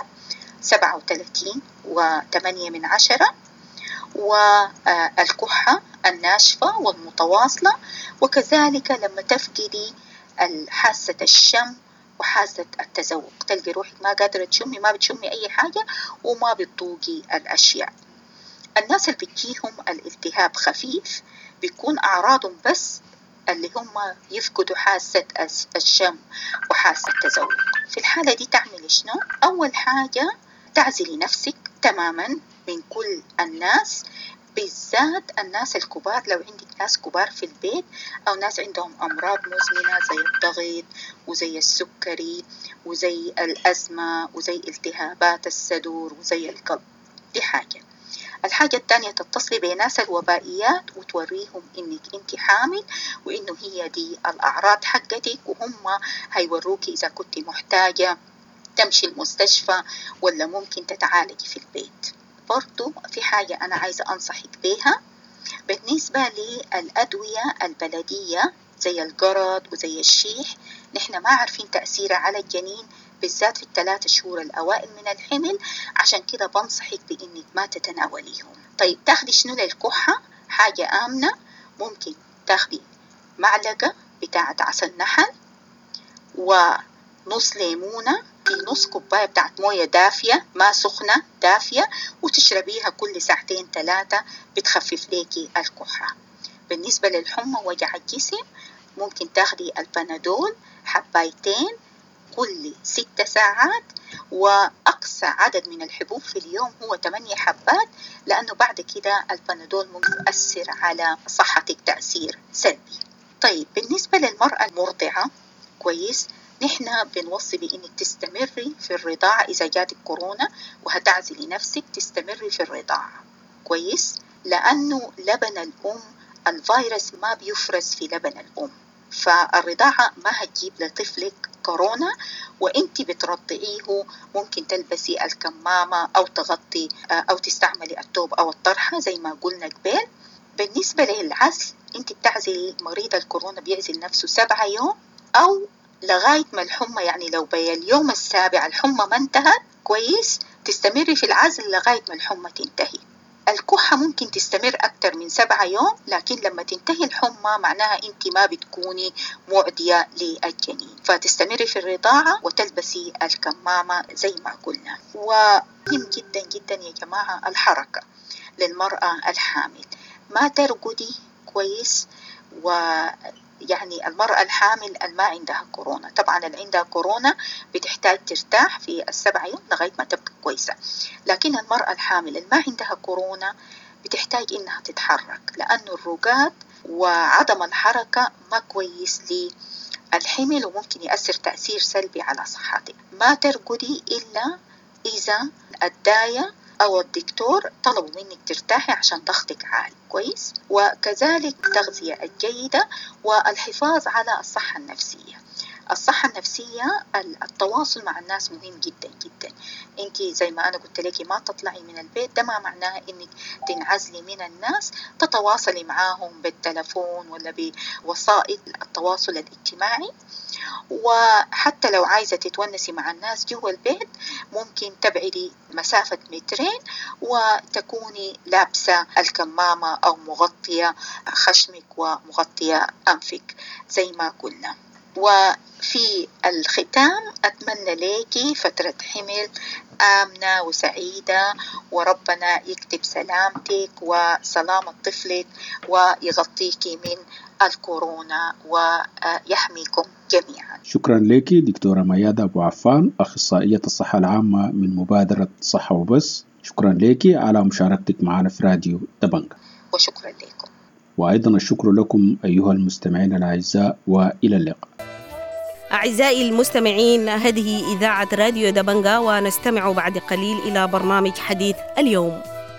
Speaker 3: 37.8، والكحة الناشفة والمتواصلة، وكذلك لما تفقدي حاسة الشم وحاسة التذوق، تلقي روحك ما قادرة تشمي، ما بتشمي أي حاجة وما بتذوقي الأشياء. الناس اللي بتجيهم الالتهاب خفيف بيكون أعراضهم بس اللي هم يفقدوا حاسة الشم وحاسة التذوق. في الحالة دي تعمل شنو؟ أول حاجة تعزلي نفسك تماما من كل الناس، بالذات الناس الكبار. لو عندك ناس كبار في البيت أو ناس عندهم أمراض مزمنة زي الضغط وزي السكري وزي الأزمة وزي التهابات الصدور وزي القلب، دي حاجة. الحاجة الثانية تتصلي بناس الوبائيات وتوريهم إنك أنت حامل، وإنه هي دي الأعراض حقتك، وهم هيوروكي إذا كنت محتاجة تمشي المستشفى ولا ممكن تتعالجي في البيت. برضو في حاجة أنا عايزة أنصحك بيها بالنسبة للأدوية البلدية زي القرض وزي الشيح. نحن ما عارفين تأثيرها على الجنين بالذات في ال3 شهور الأوائل من الحمل، عشان كده بنصحك بإنك ما تتناوليهم. طيب تاخدي شنو للكحة؟ حاجة آمنة، ممكن تاخدي معلقة بتاعة عسل نحل ونص ليمونة في نص كوباية بتاعت موية دافية، ما سخنة، دافية، وتشربيها كل 2-3 بتخفف ليكي الكحة. بالنسبة للحمى وجع الجسم ممكن تاخدي البنادول 2 حبات كل 6 ساعات، وأقصى عدد من الحبوب في اليوم هو 8 حبات، لأنه بعد كده البنادول ممكن يؤثر على صحتك تأثير سلبي. طيب بالنسبة للمرأة المرضعة كويس، نحن بنوصي بإنك تستمري في الرضاعة. إذا جاتك كورونا وهتعزلي نفسك تستمري في الرضاعة كويس، لأنه لبن الأم الفيروس ما بيفرز في لبن الأم، فالرضاعة ما هتجيب لطفلك كورونا. وإنتي بترضعيه ممكن تلبسي الكمامة أو تغطي أو تستعملي الثوب أو الطرحة زي ما قلنا قبل. بالنسبة للعزل، إنتي بتعزلي مريض الكورونا بيعزل نفسه 7 يوم أو لغاية ما الحمى، يعني لو بي اليوم السابع الحمى ما انتهت كويس تستمري في العزل لغاية ما الحمى تنتهي. الكحة ممكن تستمر أكتر من 7 يوم، لكن لما تنتهي الحمى معناها أنت ما بتكوني معدية للجنين، فتستمري في الرضاعة وتلبسي الكمامة زي ما قلنا. ومهم جدا جدا يا جماعة الحركة للمرأة الحامل، ما ترقدي كويس. ويعني المرأة الحامل ما عندها كورونا، طبعا اللي عندها كورونا بتحتاج ترتاح في 7 يوم لغاية ما تبقى كويسة، لكن المرأة الحامل اللي ما عندها كورونا بتحتاج إنها تتحرك، لأنه الرقاد وعدم الحركة ما كويس للحمل وممكن يأثر تأثير سلبي على صحتك. ما ترقدي إلا إذا الداية أو الدكتور طلبوا منك ترتاحي عشان ضغطك عالي كويس. وكذلك التغذية الجيدة والحفاظ على الصحة النفسية. الصحة النفسية، التواصل مع الناس مهم جدا جدا. انت زي ما انا قلت لك ما تطلعي من البيت، ده ما معناه انك تنعزلي من الناس، تتواصلي معاهم بالتلفون ولا بوسائل التواصل الاجتماعي. وحتى لو عايزة تتونسي مع الناس جوا البيت ممكن تبعدي مسافة 2 متر وتكوني لابسة الكمامة أو مغطية خشمك ومغطية أنفك زي ما قلنا. وفي الختام أتمنى ليكي فترة حمل آمنة وسعيدة، وربنا يكتب سلامتك وسلامة طفلك ويغطيكي من الكورونا ويحميكم جميعا.
Speaker 7: شكرا لك دكتورة ميادة أبو عفان، أخصائية الصحة العامة من مبادرة صحة وبس. شكرا لك على مشاركتك معنا في راديو دبنجة.
Speaker 3: وشكرا لكم.
Speaker 7: وأيضا الشكر لكم أيها المستمعين الأعزاء، وإلى اللقاء.
Speaker 8: أعزائي المستمعين، هذه إذاعة راديو دبنجة، ونستمع بعد قليل إلى برنامج حديث اليوم.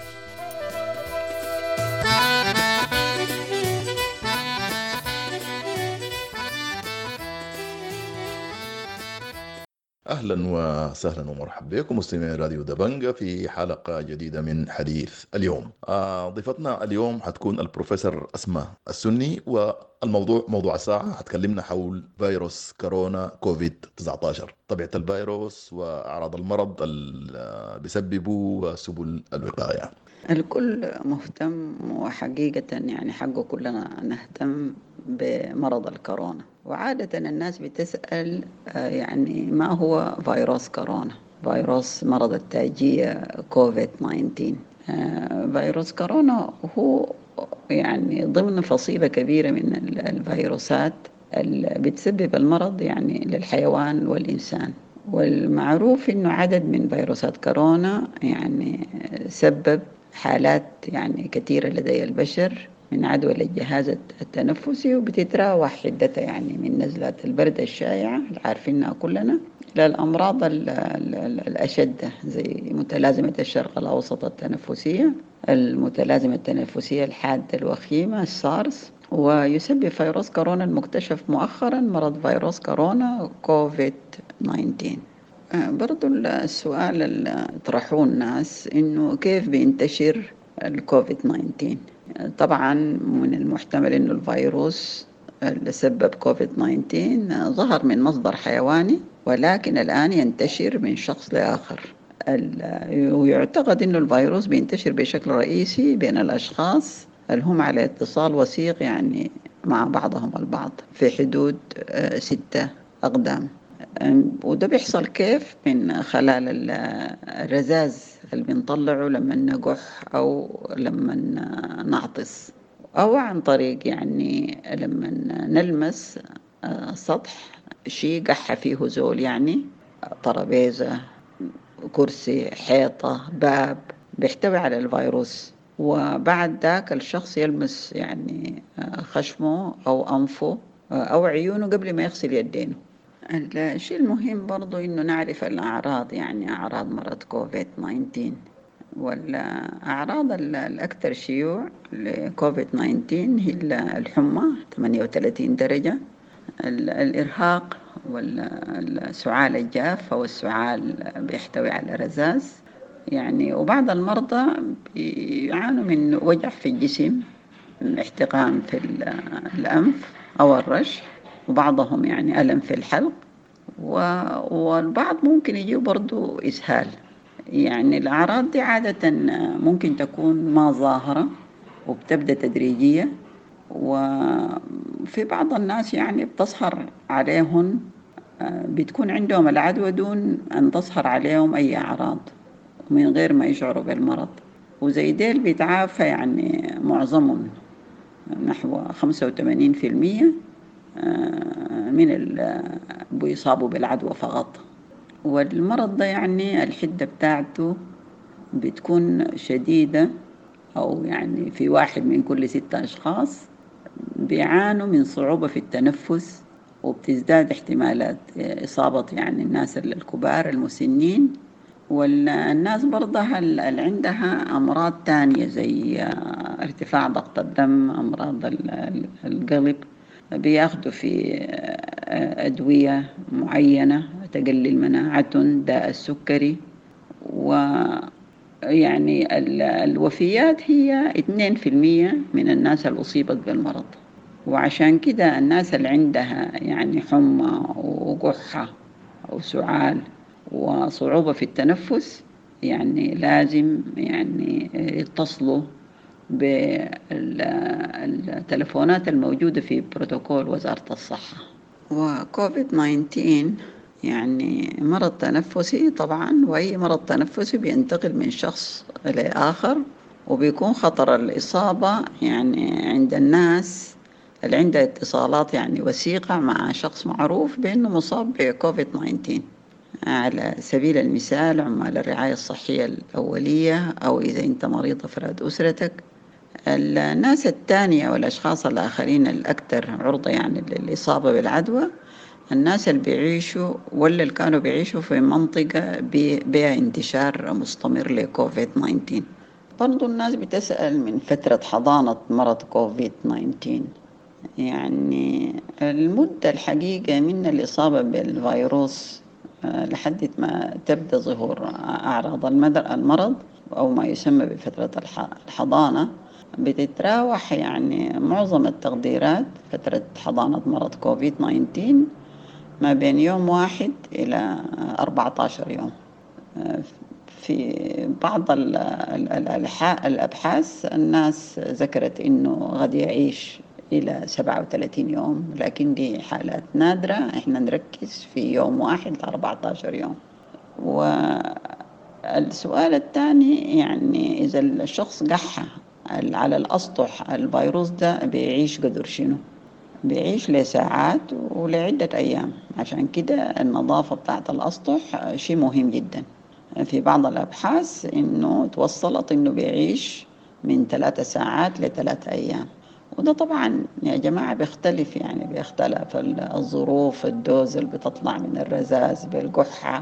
Speaker 4: أهلا وسهلا ومرحبا بكم مستمعي راديو دبنجة في حلقة جديدة من حديث اليوم. ضيفتنا اليوم حتكون البروفيسور أسماء السني، والموضوع موضوع الساعة حتكلمنا حول فيروس كورونا كوفيد 19، طبيعة الفيروس وأعراض المرض اللي بيسببه وسبل الوقاية.
Speaker 9: الكل مهتم، وحقيقة يعني حقه كلنا نهتم بمرض الكورونا. وعادة الناس بتسأل يعني ما هو فيروس كورونا، فيروس مرض التاجية كوفيد 19. فيروس كورونا هو يعني ضمن فصيلة كبيرة من الفيروسات اللي بتسبب المرض يعني للحيوان والإنسان. والمعروف إنه عدد من فيروسات كورونا يعني سبب حالات يعني كثيرة لدى البشر من عدوى للجهاز التنفسي، وبتتراوح حدتها يعني من نزلات البرد الشائعة اللي عارفينها كلنا إلى الأمراض الأشد زي متلازمة الشرق الأوسط التنفسية، المتلازمة التنفسية الحادة الوخيمة السارس. ويسبب فيروس كورونا المكتشف مؤخرا مرض فيروس كورونا كوفيد 19. برضو السؤال اللي طرحوه الناس إنه كيف بينتشر الكوفيد 19. طبعا من المحتمل إنه الفيروس اللي سبب كوفيد 19 ظهر من مصدر حيواني، ولكن الآن ينتشر من شخص لآخر. ويعتقد إنه الفيروس بينتشر بشكل رئيسي بين الأشخاص اللي هم على اتصال وثيق يعني مع بعضهم البعض في حدود 6 أقدام. وده بيحصل كيف؟ من خلال الرذاذ اللي بنطلعه لما نقح أو لما نعطس، أو عن طريق يعني لما نلمس سطح شيء قح فيه زول، يعني طرابيزة، كرسي، حيطة، باب بيحتوي على الفيروس. وبعد ذاك الشخص يلمس يعني خشمه أو أنفه أو عيونه قبل ما يغسل يدينه. الشيء المهم برضو إنه نعرف الأعراض، يعني أعراض مرض كوفيد 19. والأعراض الأكثر شيوع لكوفيد 19 هي الحمى 38 درجة، الإرهاق والسعال الجاف أو السعال بيحتوي على رذاذ يعني. وبعض المرضى بيعانوا من وجع في الجسم، احتقان في الأنف أو الرش، وبعضهم يعني ألم في الحلق، والبعض ممكن يجيه برضو إسهال. يعني الأعراض دي عادة ممكن تكون ما ظاهرة وبتبدأ تدريجية، وفي بعض الناس يعني بتظهر عليهم بتكون عندهم العدوى دون أن تظهر عليهم أي أعراض من غير ما يشعروا بالمرض. وزي ديل بيتعافى يعني معظمهم، نحو 85% من بيصابوا بالعدوى فقط. والمرض ده يعني الحدة بتاعته بتكون شديدة، أو يعني في 1 من كل 6 أشخاص بيعانوا من صعوبة في التنفس، وبتزداد احتمالات إصابة يعني الناس الكبار المسنين، والناس برضه اللي عندها أمراض تانية زي ارتفاع ضغط الدم، أمراض القلب، بياخدوا في أدوية معينة تقلل مناعتهم، داء السكري. ويعني الوفيات هي 2% من الناس اللي أصيبت بالمرض. وعشان كده الناس اللي عندها يعني حمى وقحة أو سعال وصعوبة في التنفس يعني لازم يعني يتصلوا بالتلفونات الموجودة في بروتوكول وزارة الصحة. وكوفيد 19 يعني مرض تنفسي طبعا، وأي مرض تنفسي بينتقل من شخص لآخر، وبيكون خطر الإصابة يعني عند الناس اللي عندها اتصالات يعني وثيقة مع شخص معروف بأنه مصاب بكوفيد 19. على سبيل المثال عمال الرعاية الصحية الأولية، أو إذا أنت مريض أفراد أسرتك. الناس التانية والأشخاص الآخرين الأكثر عرضة يعني للإصابة بالعدوى الناس اللي بيعيشوا ولا اللي كانوا بيعيشوا في منطقة بها انتشار مستمر لكوفيد 19. برضو الناس بتسأل من فترة حضانة مرض كوفيد 19، يعني المدة الحقيقة من الإصابة بالفيروس لحد ما تبدأ ظهور أعراض المرض أو ما يسمى بفترة الحضانة بتتراوح، يعني معظم التقديرات فترة حضانة مرض كوفيد 19 ما بين يوم 1 إلى 14 يوم. في بعض الأبحاث الناس ذكرت إنه قد يعيش إلى 37 يوم، لكن دي حالات نادرة، إحنا نركز في يوم 1 ل 14 يوم. والسؤال الثاني يعني إذا الشخص قح على الأسطح الفيروس ده بيعيش قدر شنو؟ بيعيش لساعات ولعدة أيام، عشان كده النظافة بتاعت الأسطح شيء مهم جدا. في بعض الأبحاث إنه توصلت إنه بيعيش من 3 ساعات ل3 أيام، وده طبعا يا جماعة بيختلف، يعني بيختلف الظروف، الدوز اللي بتطلع من الرذاذ بالقحة،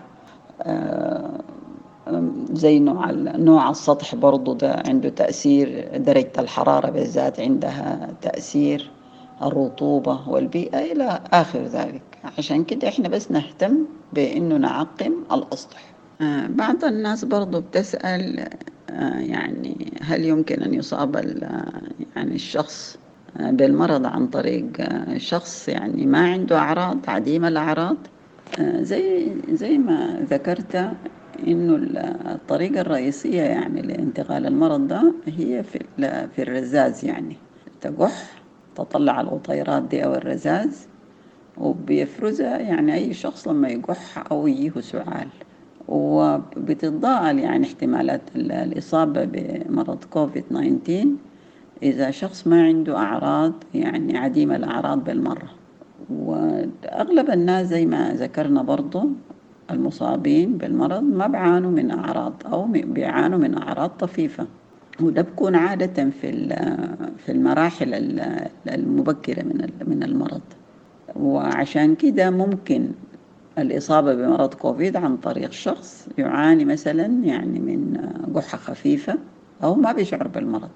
Speaker 9: زي نوع السطح برضو ده عنده تأثير، درجة الحرارة بالذات عندها تأثير، الرطوبة والبيئة إلى آخر ذلك. عشان كده إحنا بس نهتم بإنه نعقم الأسطح. بعض الناس برضو بتسأل يعني هل يمكن أن يصاب يعني الشخص بالمرض عن طريق شخص يعني ما عنده أعراض، عديم الأعراض؟ زي ما ذكرت إنه الطريقة الرئيسية يعني لانتقال المرض ده هي في الرذاذ، يعني تقح تطلع الغطيرات دي أو الرذاذ وبيفرزها يعني أي شخص لما يقح أو يجيه سعال، وبتتضاءل يعني احتمالات الإصابة بمرض كوفيد 19 إذا شخص ما عنده أعراض، يعني عديم الأعراض بالمرة. وأغلب الناس زي ما ذكرنا برضو المصابين بالمرض ما بيعانوا من أعراض أو بيعانوا من أعراض طفيفة، وده بكون عادة في المراحل المبكرة من المرض. وعشان كده ممكن الإصابة بمرض كوفيد عن طريق شخص يعاني مثلا يعني من قحة خفيفة أو ما بيشعر بالمرض.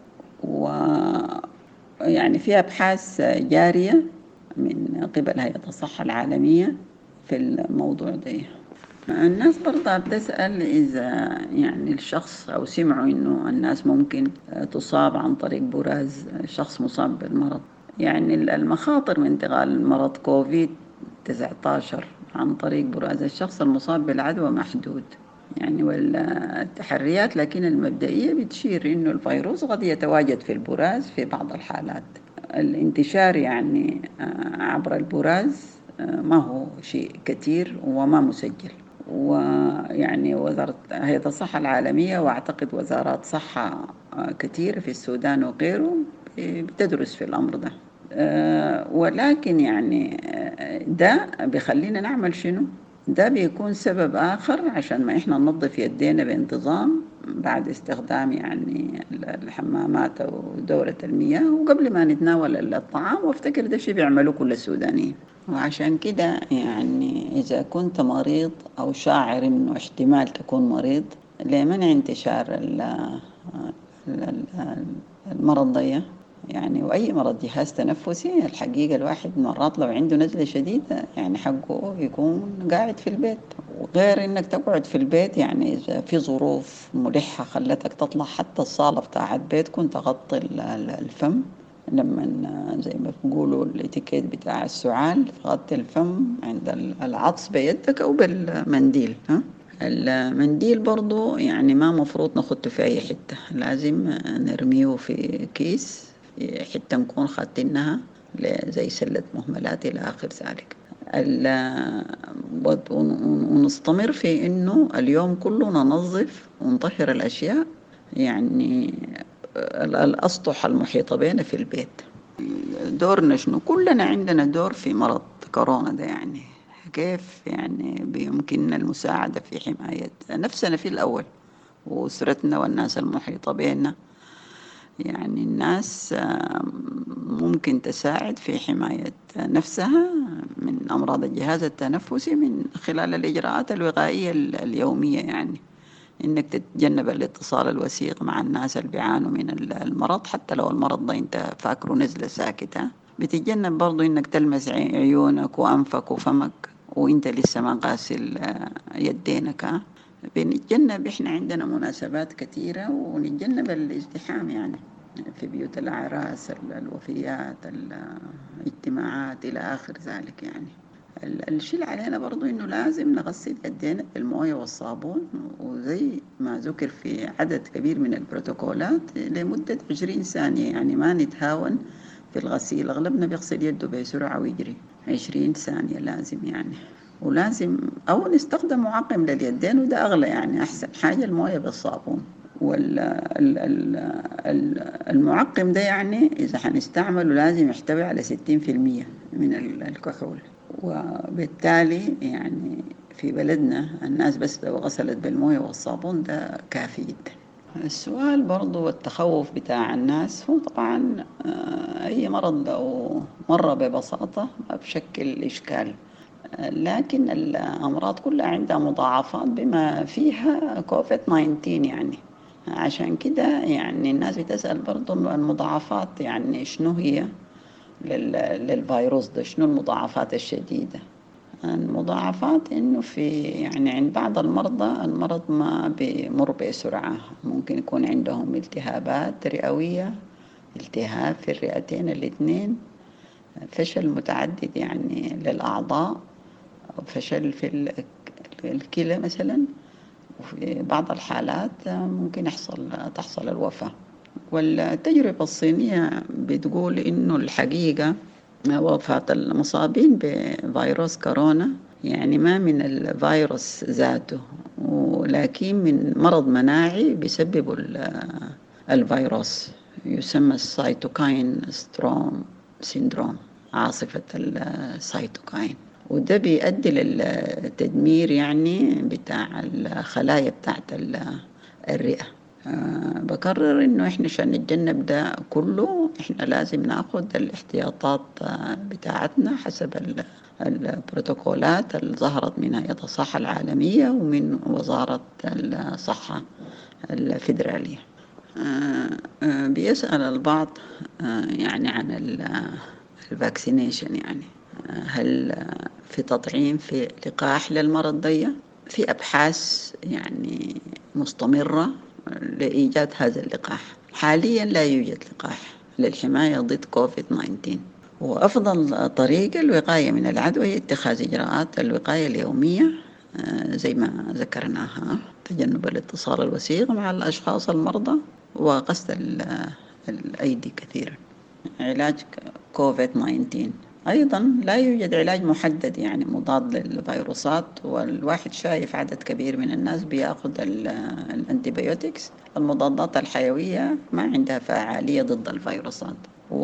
Speaker 9: ويعني في أبحاث جارية من قبل هيئة الصحة العالمية في الموضوع ده. الناس برضه بتسأل إذا يعني الشخص أو سمعوا إنه الناس ممكن تصاب عن طريق براز شخص مصاب بالمرض. يعني المخاطر من انتقال مرض كوفيد 19 عن طريق براز الشخص المصاب بالعدوى محدود يعني، والتحريات لكن المبدئية بتشير إنه الفيروس قد يتواجد في البراز في بعض الحالات. الانتشار يعني عبر البراز ما هو شيء كتير وما مسجل. ويعني هيئة الصحة العالمية وأعتقد وزارات صحة كتير في السودان وغيره بتدرس في الأمر ده. ولكن يعني ده بيخلينا نعمل شنو؟ ده بيكون سبب آخر عشان ما إحنا ننظف يدينا بانتظام بعد استخدام يعني الحمامات أو دورة المياه وقبل ما نتناول الطعام، وافتكر ده شيء بيعملوه كل السودانيين. وعشان كده يعني إذا كنت مريض أو شاعر إنه احتمال تكون مريض، لمنع انتشار المرض ده يعني، وأي مرض جهاز تنفسي الحقيقة الواحد مرات لو عنده نزلة شديدة يعني حقه يكون قاعد في البيت. وغير إنك تقعد في البيت يعني إذا في ظروف ملحة خلتك تطلع حتى الصالة بتاعت بيتكم تغطي الفم، لما زي ما بيقولوا الاتيكيت بتاع السعال تغطي الفم عند العطس بيدك أو بالمنديل. المنديل برضو يعني ما مفروض نخده في أي حتة، لازم نرميه في كيس في حتة نكون خاتينها زي سلة مهملات إلى آخر ذلك. ونستمر في إنه اليوم كله ننظف ونطهر الأشياء، يعني الأسطح المحيطة بنا في البيت. دورنا شنو؟ كلنا عندنا دور في مرض كورونا ده، يعني كيف يعني بيمكننا المساعدة في حماية نفسنا في الأول وأسرتنا والناس المحيطة بنا. يعني الناس ممكن تساعد في حماية نفسها من أمراض الجهاز التنفسي من خلال الإجراءات الوقائية اليومية، يعني إنك تتجنب الاتصال الوثيق مع الناس اللي بيعانوا من المرض، حتى لو المرض ده أنت فاكره نزلة ساكتة. بتتجنب برضو إنك تلمس عيونك وأنفك وفمك وإنت لسه ما غاسل يدينك. بنتجنب، إحنا عندنا مناسبات كثيرة، ونتجنب الازدحام يعني في بيوت الأعراس، الوفيات، الاجتماعات إلى آخر ذلك. يعني الشيء علينا برضو إنه لازم نغسل يدينا بالموية والصابون، وزي ما ذكر في عدد كبير من البروتوكولات لمدة 20 ثانية، يعني ما نتهاون في الغسيل. أغلبنا بيغسل يده بسرعة ويجري 20 ثانية لازم يعني. ولازم أو نستخدم معقم لليدين، وده أغلى يعني أحسن حاجة الموية بالصابون. والمعقم ده يعني إذا حنستعمله لازم يحتوي على 60% من الكحول، وبالتالي يعني في بلدنا الناس بس لو غسلت بالموية والصابون ده كافي جدا. السؤال برضو والتخوف بتاع الناس هو طبعا أي مرض لو مر ببساطة ما بشكل إشكال، لكن الأمراض كلها عندها مضاعفات بما فيها كوفيد-19 يعني. عشان كده يعني الناس بتسأل برضو المضاعفات يعني شنو هي للفيروس ده، شنو المضاعفات الشديدة. المضاعفات إنه في يعني عند بعض المرضى المرض ما بيمر بسرعة، ممكن يكون عندهم التهابات رئوية، التهاب في الرئتين الاثنين، فشل متعدد يعني للأعضاء، فشل في الكلى مثلا، وفي بعض الحالات ممكن تحصل الوفاة. والتجربة الصينية بتقول إنه الحقيقة وفاة المصابين بفيروس كورونا يعني ما من الفيروس ذاته، ولكن من مرض مناعي بيسبب الفيروس يسمى السيتوكاين ستروم سيندروم، عاصفة السيتوكاين، وده بيؤدي للتدمير يعني بتاع الخلايا بتاعت الرئة. بكرر إنه إحنا عشان نتجنب ده كله إحنا لازم ناخد الاحتياطات بتاعتنا حسب البروتوكولات اللي ظهرت من هيئة الصحة العالمية ومن وزارة الصحة الفيدرالية. بيسأل البعض يعني عن الفاكسينيشن، يعني هل في تطعيم في لقاح للمرض ده؟ في أبحاث يعني مستمرة لإيجاد هذا اللقاح. حاليا لا يوجد لقاح للحماية ضد كوفيد-19، وأفضل طريقة الوقاية من العدوى هي اتخاذ إجراءات الوقاية اليومية زي ما ذكرناها، تجنب الاتصال الوثيق مع الأشخاص المرضى وغسل الأيدي كثيرا. علاج كوفيد-19 أيضا لا يوجد علاج محدد يعني مضاد للفيروسات، والواحد شايف عدد كبير من الناس بيأخذ الأنتيبيوتكس، المضادات الحيوية ما عندها فعالية ضد الفيروسات.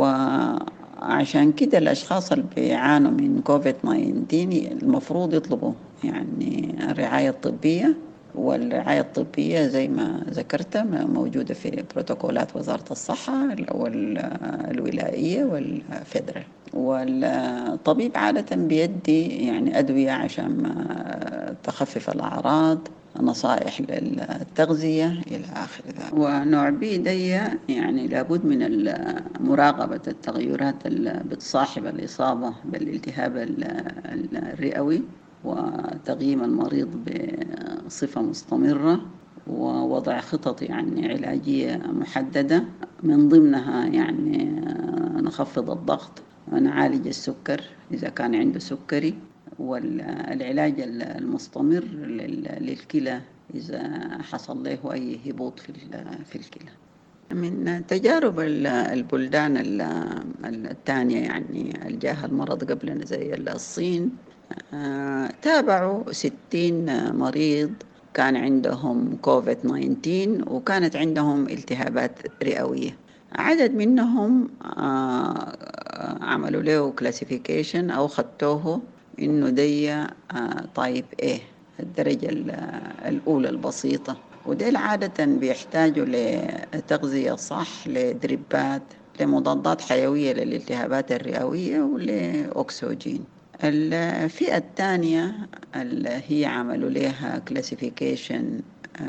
Speaker 9: وعشان كده الأشخاص اللي بيعانوا من كوفيد-19 المفروض يطلبوا يعني الرعاية الطبية، والرعاية الطبية زي ما ذكرت موجودة في بروتوكولات وزارة الصحة والولائية والفيدرال. والطبيب عادة بيدي يعني أدوية عشان تخفف الأعراض، نصائح للتغذية إلى آخره. ونوع بي دي يعني لابد من مراقبة التغيرات اللي بتصاحب الإصابة بالالتهاب الرئوي، وتقييم المريض بصفة مستمرة، ووضع خطط يعني علاجية محددة، من ضمنها يعني نخفض الضغط ونعالج السكر إذا كان عنده سكري، والعلاج المستمر للكلى إذا حصل له أي هبوط في الكلى. من تجارب البلدان الثانية يعني الجاه المرض قبلنا زي الصين، تابعوا 60 مريض كان عندهم كوفيد-19 وكانت عندهم التهابات رئوية. عدد منهم عملوا له كلاسيفيكيشن أو خدتوه إنه دي طيب A، الدرجة الأولى البسيطة، وديل عادة بيحتاجوا لتغذية صح، لدريبات، لمضادات حيوية للالتهابات الرئوية ولأكسجين. الفئة الثانية اللي هي عملوا لها كلاسيفيكيشن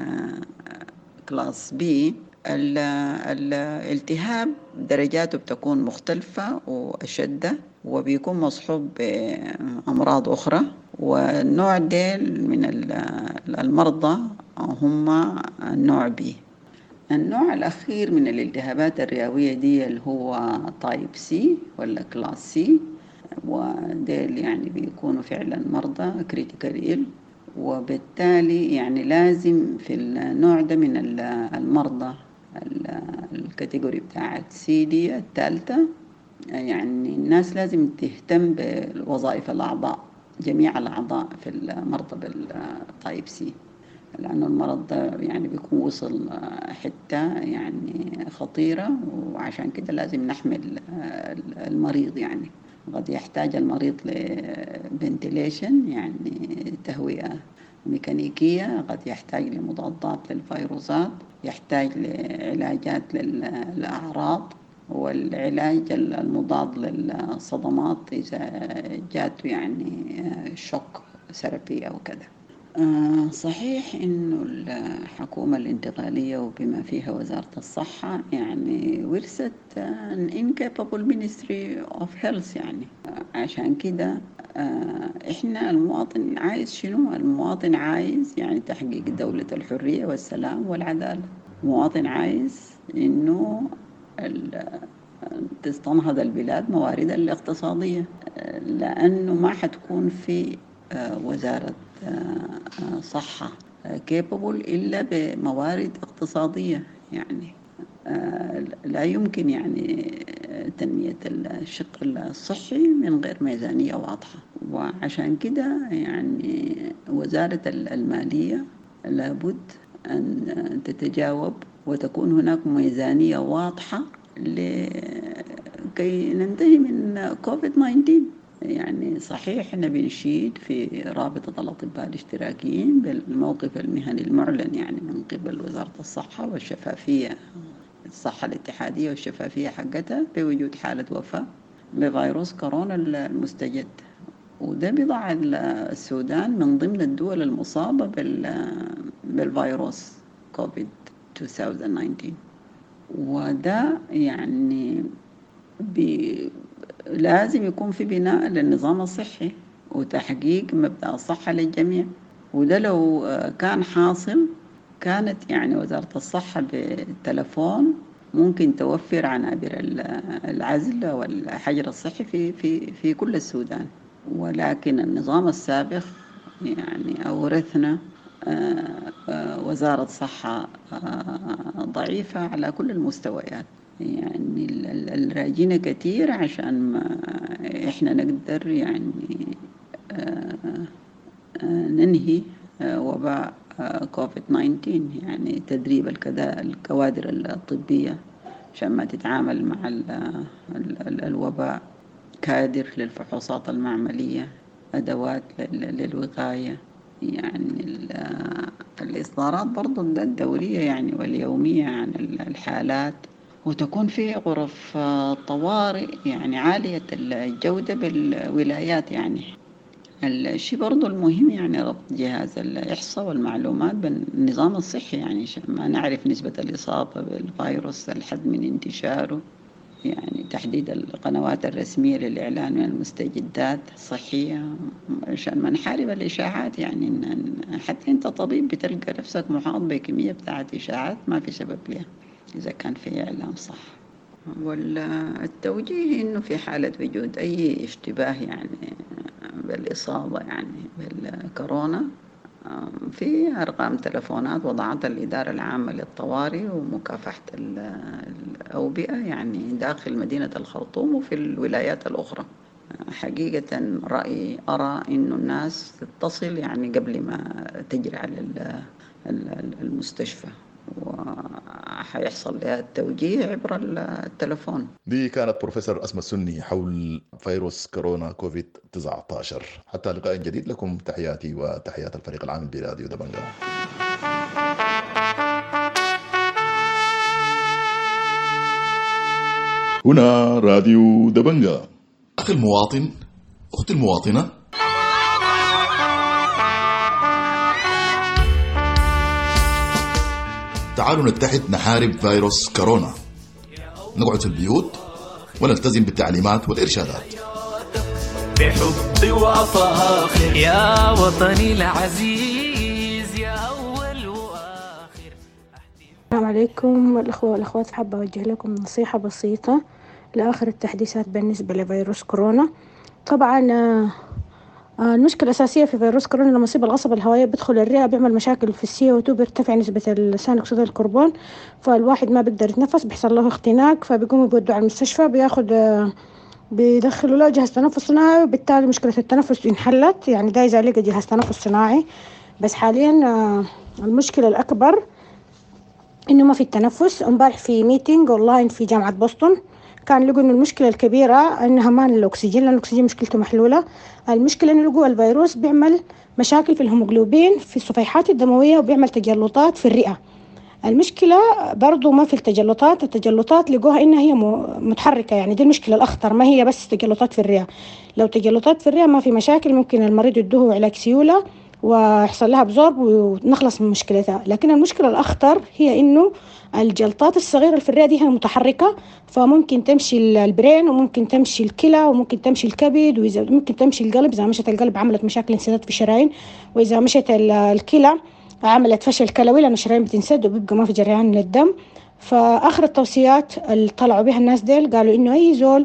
Speaker 9: كلاس بي، الالتهاب درجاته بتكون مختلفة وأشدة وبيكون مصحوب بأمراض أخرى، والنوع ديل من المرضى هم النوع بي. النوع الأخير من الالتهابات الرئوية دي اللي هو تايب سي ولا كلاس سي، وديل يعني بيكونوا فعلا مرضى كريتيكال إل، وبالتالي يعني لازم في النوع ده من المرضى الكاتيجوري بتاعت سي دي الثالثة، يعني الناس لازم تهتم بوظائف الأعضاء، جميع الأعضاء في المرضى بالتايب سي، لأنه المرض ده يعني بيكون وصل حتة يعني خطيرة، وعشان كده لازم نحمل المريض. يعني قد يحتاج المريض لفنتيليشن يعني تهوية ميكانيكية، قد يحتاج لمضادات للفيروسات، يحتاج لعلاجات للأعراض، والعلاج المضاد للصدمات إذا جاته يعني شوك ثيرابي أو كذا. صحيح إنه الحكومة الانتقالية وبما فيها وزارة الصحة يعني ورثت an incapable ministry of health، يعني عشان كده إحنا المواطن عايز شنو؟ المواطن عايز يعني تحقيق دولة الحرية والسلام والعدالة. المواطن عايز إنه تستنهض البلاد مواردها الاقتصادية، لأنه ما حتكون في وزارة صحة capable إلا بموارد اقتصادية. يعني لا يمكن يعني تنمية الشق الصحي من غير ميزانية واضحة، وعشان كده يعني وزارة المالية لابد أن تتجاوب وتكون هناك ميزانية واضحة لكي ننتهي من كوفيد-19. يعني صحيح احنا بنشيد في رابطة الأطباء الاشتراكيين بالموقف المهني المعلن يعني من قبل وزارة الصحة والشفافية، الصحة الاتحادية والشفافية حقتها بوجود حالة وفاة بفيروس كورونا المستجد، وده بيضع السودان من ضمن الدول المصابة بالفيروس كوفيد 2019. وده يعني لازم يكون في بناء للنظام الصحي وتحقيق مبدأ الصحة للجميع، وده لو كان حاصل كانت يعني وزارة الصحة بالتلفون ممكن توفر عنابر العزل والحجر الصحي في كل السودان. ولكن النظام السابق يعني أورثنا وزارة صحة ضعيفة على كل المستويات. يعني الراجين كتير عشان ما إحنا نقدر يعني ننهي وباء كوفيد-19، يعني تدريب الكوادر الطبية عشان ما تتعامل مع الوباء، كادر للفحوصات المعملية، أدوات للوقاية، يعني الإصدارات برضو الدورية يعني واليومية عن الحالات، وتكون في غرف طوارئ يعني عالية الجودة بالولايات. يعني الشيء برضو المهم يعني ربط جهاز الإحصاء والمعلومات بالنظام الصحي، يعني عشان ما نعرف نسبة الإصابة بالفيروس، الحد من انتشاره، يعني تحديد القنوات الرسمية للإعلان عن المستجدات الصحية عشان ما نحارب الإشاعات. يعني حتى أنت طبيب بتلقى نفسك محاط بكمية بتاعت إشاعات ما في سبب لها إذا كان في إعلام صح. والتوجيه إنه في حالة وجود أي اشتباه يعني بالإصابة يعني بالكورونا في أرقام تلفونات وضعتها الإدارة العامة للطوارئ ومكافحة الأوبئة يعني داخل مدينة الخرطوم وفي الولايات الأخرى. حقيقة رأيي أرى إنه الناس تتصل يعني قبل ما تجري على المستشفى، وحيحصل لها التوجيه عبر التلفون.
Speaker 4: دي كانت بروفيسور أسماء السني حول فيروس كورونا كوفيد-19. حتى لقاء جديد، لكم تحياتي وتحيات الفريق العامل براديو دبنجا. هنا راديو دبنجا. أخي المواطن، أختي المواطنة، تعالوا نتحد نحارب فيروس كورونا. نقعد في البيوت ونلتزم بالتعليمات والإرشادات.
Speaker 5: بحب وأفاخر يا وطني العزيز يا أول وآخر.
Speaker 10: السلام عليكم الأخوة والأخوات، حابة أوجه لكم نصيحة بسيطة لآخر التحديثات بالنسبة لفيروس كورونا. طبعا المشكلة الأساسية في فيروس كورونا لما يصيب القصبة الهوائية بيدخل الرئة، بيعمل مشاكل في CO2، بيرتفع نسبة ثاني أكسيد الكربون، فالواحد ما بيقدر يتنفس، بيحصل له اختناق، فبيقوموا بيودوا على المستشفى، بيدخلوا له جهاز تنفس صناعي، وبالتالي مشكلة التنفس انحلت. يعني ده إذا لقى جهاز تنفس صناعي. بس حاليا المشكلة الأكبر إنه ما في التنفس. امبارح في ميتينج أونلاين في جامعة بوسطن كان لقوا إنه المشكلة الكبيرة إنها ما الأكسجين، لأن الأكسجين مشكلته محلولة. المشكلة إنه لقوا الفيروس بيعمل مشاكل في الهيموغلوبين في الصفيحات الدموية، وبيعمل تجلطات في الرئة. المشكلة برضو ما في التجلطات لقوها إنها هي متحركة، يعني دي المشكلة الأخطر، ما هي بس تجلطات في الرئة. لو تجلطات في الرئة ما في مشاكل، ممكن المريض يدوه علاج سيولة ويحصل لها بزورب ونخلص من مشكلتها. لكن المشكلة الأخطر هي إنه الجلطات الصغيرة في الرئة دي هي متحركة، فممكن تمشي البرين، وممكن تمشي الكلى، وممكن تمشي الكبد، وممكن تمشي القلب. إذا مشت القلب عملت مشاكل انسداد في الشرايين، وإذا مشت الكلى عملت فشل كلوي، لأن الشرايين بتنسد وبيبقى ما في جريان للدم. فآخر التوصيات اللي طلعوا بها الناس ديل قالوا إنه أي زول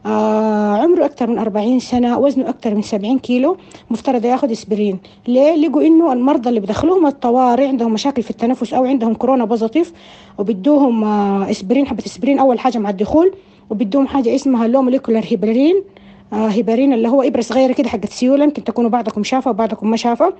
Speaker 10: عمره أكتر من 40 سنة، وزنه أكتر من 70 كيلو، مفترض ياخد اسبرين. ليه؟ لقوا إنه المرضى اللي بدخلوهم الطوارئ عندهم مشاكل في التنفس أو عندهم كورونا بوزيتيف، وبدوهم اسبرين، حبة اسبرين أول حاجة مع الدخول، وبدوهم حاجة اسمها لو موليكولار هيبرين اللي هو إبرة صغيرة كده حقت سيولة، يمكن تكونوا بعضكم شافها وبعضكم ما شافها.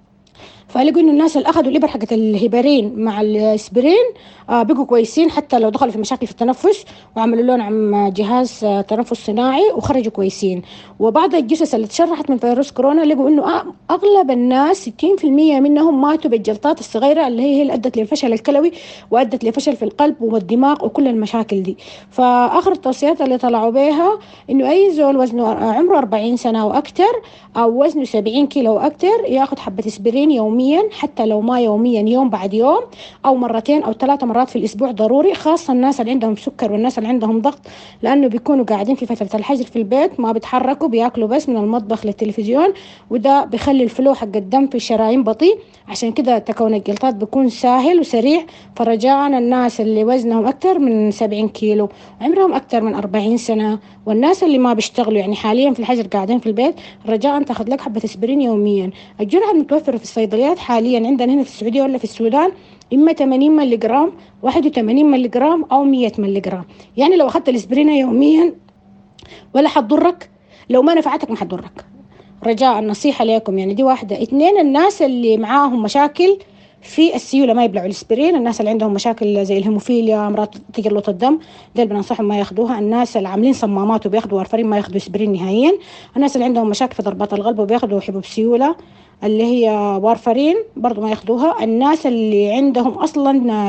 Speaker 10: فلقوا إنه الناس اللي أخذوا الإبر حقت الهيبرين مع الإسبرين بقوا كويسين، حتى لو دخلوا في مشاكل في التنفس وعملوا لهم جهاز تنفس صناعي وخرجوا كويسين. وبعض الجثث اللي تشرحت من فيروس كورونا لقوا إنه أغلب الناس 60% منهم ماتوا بالجلطات الصغيرة اللي هي اللي أدت للفشل الكلوي وأدت لفشل في القلب والدماغ وكل المشاكل دي. فآخر التوصيات اللي طلعوا بها إنه أي زول وزنه عمره 40 سنة وأكتر أو وزنه 70 كيلو وأكتر ياخد حبة إسبرين يوميا، حتى لو ما يوميا يوم بعد يوم، أو مرتين أو 3 مرات في الأسبوع ضروري، خاصة الناس اللي عندهم سكر والناس اللي عندهم ضغط، لأنه بيكونوا قاعدين في فترة الحجر في البيت، ما بيتحركوا، بياكلوا بس من المطبخ للتلفزيون، وده بيخلي الفلو حق الدم في الشرايين بطيء، عشان كده تكون الجلطات بيكون سهل وسريع. فرجاء الناس اللي وزنهم أكتر من 70 كيلو، عمرهم أكتر من 40 سنة، والناس اللي ما بيشتغلوا يعني حاليا في الحجر قاعدين في البيت، رجاء تاخذ لك حبة اسبرين يوميا. الجرعة المتوفرة في الصيدليات حاليا عندنا هنا في السعودية ولا في السودان إما 80 ملغ، 81 ملغ أو 100 ملغ. يعني لو أخذت الاسبرين يوميا ولا حتضرك، لو ما نفعتك ما حتضرك. رجاء النصيحة لكم يعني دي واحدة. 2، الناس اللي معاهم مشاكل في السيولة ما يبلعوا الاسبرين. الناس اللي عندهم مشاكل زي الهيموفيليا، امراض تجلط الدم، دول بننصحهم ما ياخدوها. الناس اللي عاملين صمامات وبياخدوا وارفرين ما ياخدوا اسبرين نهائيا. الناس اللي عندهم مشاكل في ضربات القلب وبياخدوا حبوب سيولة اللي هي وارفرين برضو ما ياخدوها. الناس اللي عندهم اصلا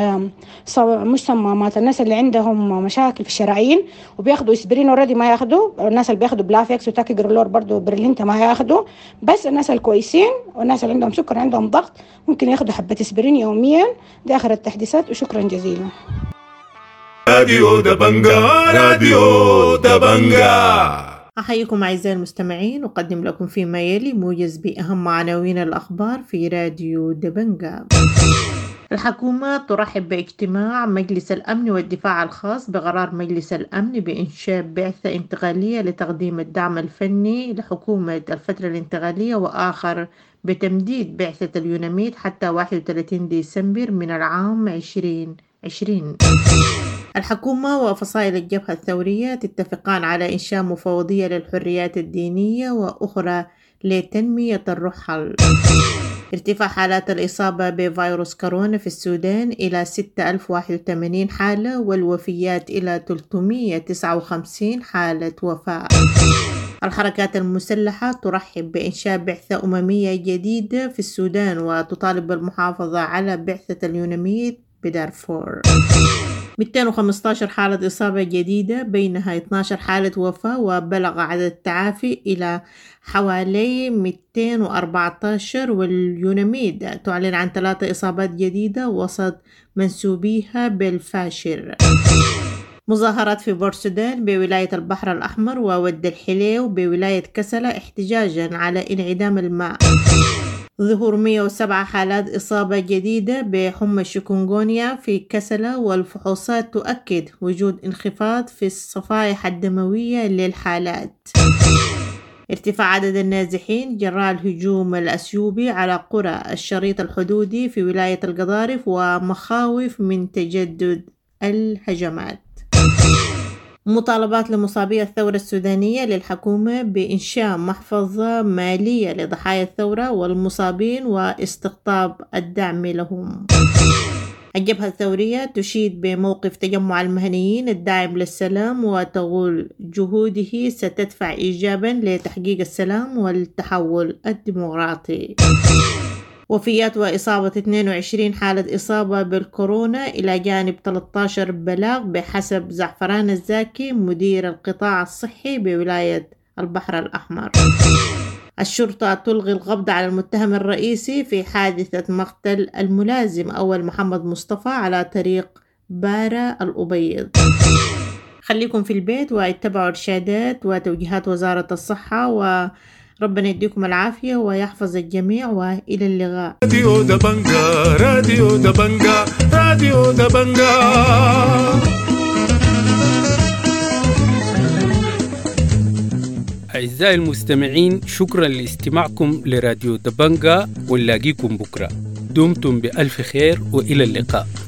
Speaker 10: مش صمامات، الناس اللي عندهم مشاكل في الشرايين وبياخدوا اسبرين اوريدي ما ياخدوا. الناس اللي بياخدوا بلافيكس وتاكيجرولور برضو برلينتا ما ياخدوا. بس الناس الكويسين والناس اللي عندهم سكر عندهم ضغط ممكن ياخدوا حبة اسبرين يوميا. دي اخر التحديثات وشكرا جزيلا.
Speaker 1: راديو دبنجا، راديو دبنجا.
Speaker 11: أحييكم أعزائي المستمعين، أقدم لكم فيما يلي موجز بأهم عناوين الأخبار في راديو دبنجا. الحكومة ترحب باجتماع مجلس الأمن والدفاع الخاص بقرار مجلس الأمن بإنشاء بعثة انتقالية لتقديم الدعم الفني لحكومة الفترة الانتقالية، وآخر بتمديد بعثة اليوناميد حتى 31 ديسمبر من العام 2020. الحكومة وفصائل الجبهة الثورية تتفقان على إنشاء مفوضية للحريات الدينية وأخرى لتنمية الرحل. ارتفاع حالات الإصابة بفيروس كورونا في السودان إلى 6081 حالة، والوفيات إلى 359 حالة وفاة. الحركات المسلحة ترحب بإنشاء بعثة أممية جديدة في السودان وتطالب بالمحافظة على بعثة اليوناميد بدارفور. 215 حالة إصابة جديدة، بينها 12 حالة وفاة، وبلغ عدد التعافي إلى حوالي 214. واليوناميد تعلن عن 3 إصابات جديدة وسط منسوبيها بالفاشر. مظاهرات في بورسودان بولاية البحر الأحمر وود الحليو بولاية كسلة احتجاجا على انعدام الماء. ظهور 107 حالات إصابة جديدة بحمى الشيكونغونيا في كسلة، والفحوصات تؤكد وجود انخفاض في الصفائح الدموية للحالات. ارتفاع عدد النازحين جراء الهجوم الأثيوبي على قرى الشريط الحدودي في ولاية القضارف، ومخاوف من تجدد الهجمات. مطالبات لمصابي الثورة السودانية للحكومة بإنشاء محفظة مالية لضحايا الثورة والمصابين واستقطاب الدعم لهم. الجبهة الثورية تشيد بموقف تجمع المهنيين الداعم للسلام، وتقول جهوده ستدفع إيجابا لتحقيق السلام والتحول الديمقراطي. وفيات وإصابة 22 حالة إصابة بالكورونا إلى جانب 13 بلاغ بحسب زعفران الزاكي مدير القطاع الصحي بولاية البحر الأحمر. الشرطة تلغي القبض على المتهم الرئيسي في حادثة مقتل الملازم أول محمد مصطفى على طريق بارا الأبيض. خليكم في البيت واتبعوا إرشادات وتوجيهات وزارة الصحة، وربنا يديكم العافية ويحفظ الجميع، وإلى اللقاء.
Speaker 1: راديو دبنجا، راديو دبنجا، راديو دبنجا.
Speaker 2: أعزائي المستمعين، شكرا لاستماعكم لراديو دبنجا، ونلاقيكم بكرة. دمتم بألف خير وإلى اللقاء.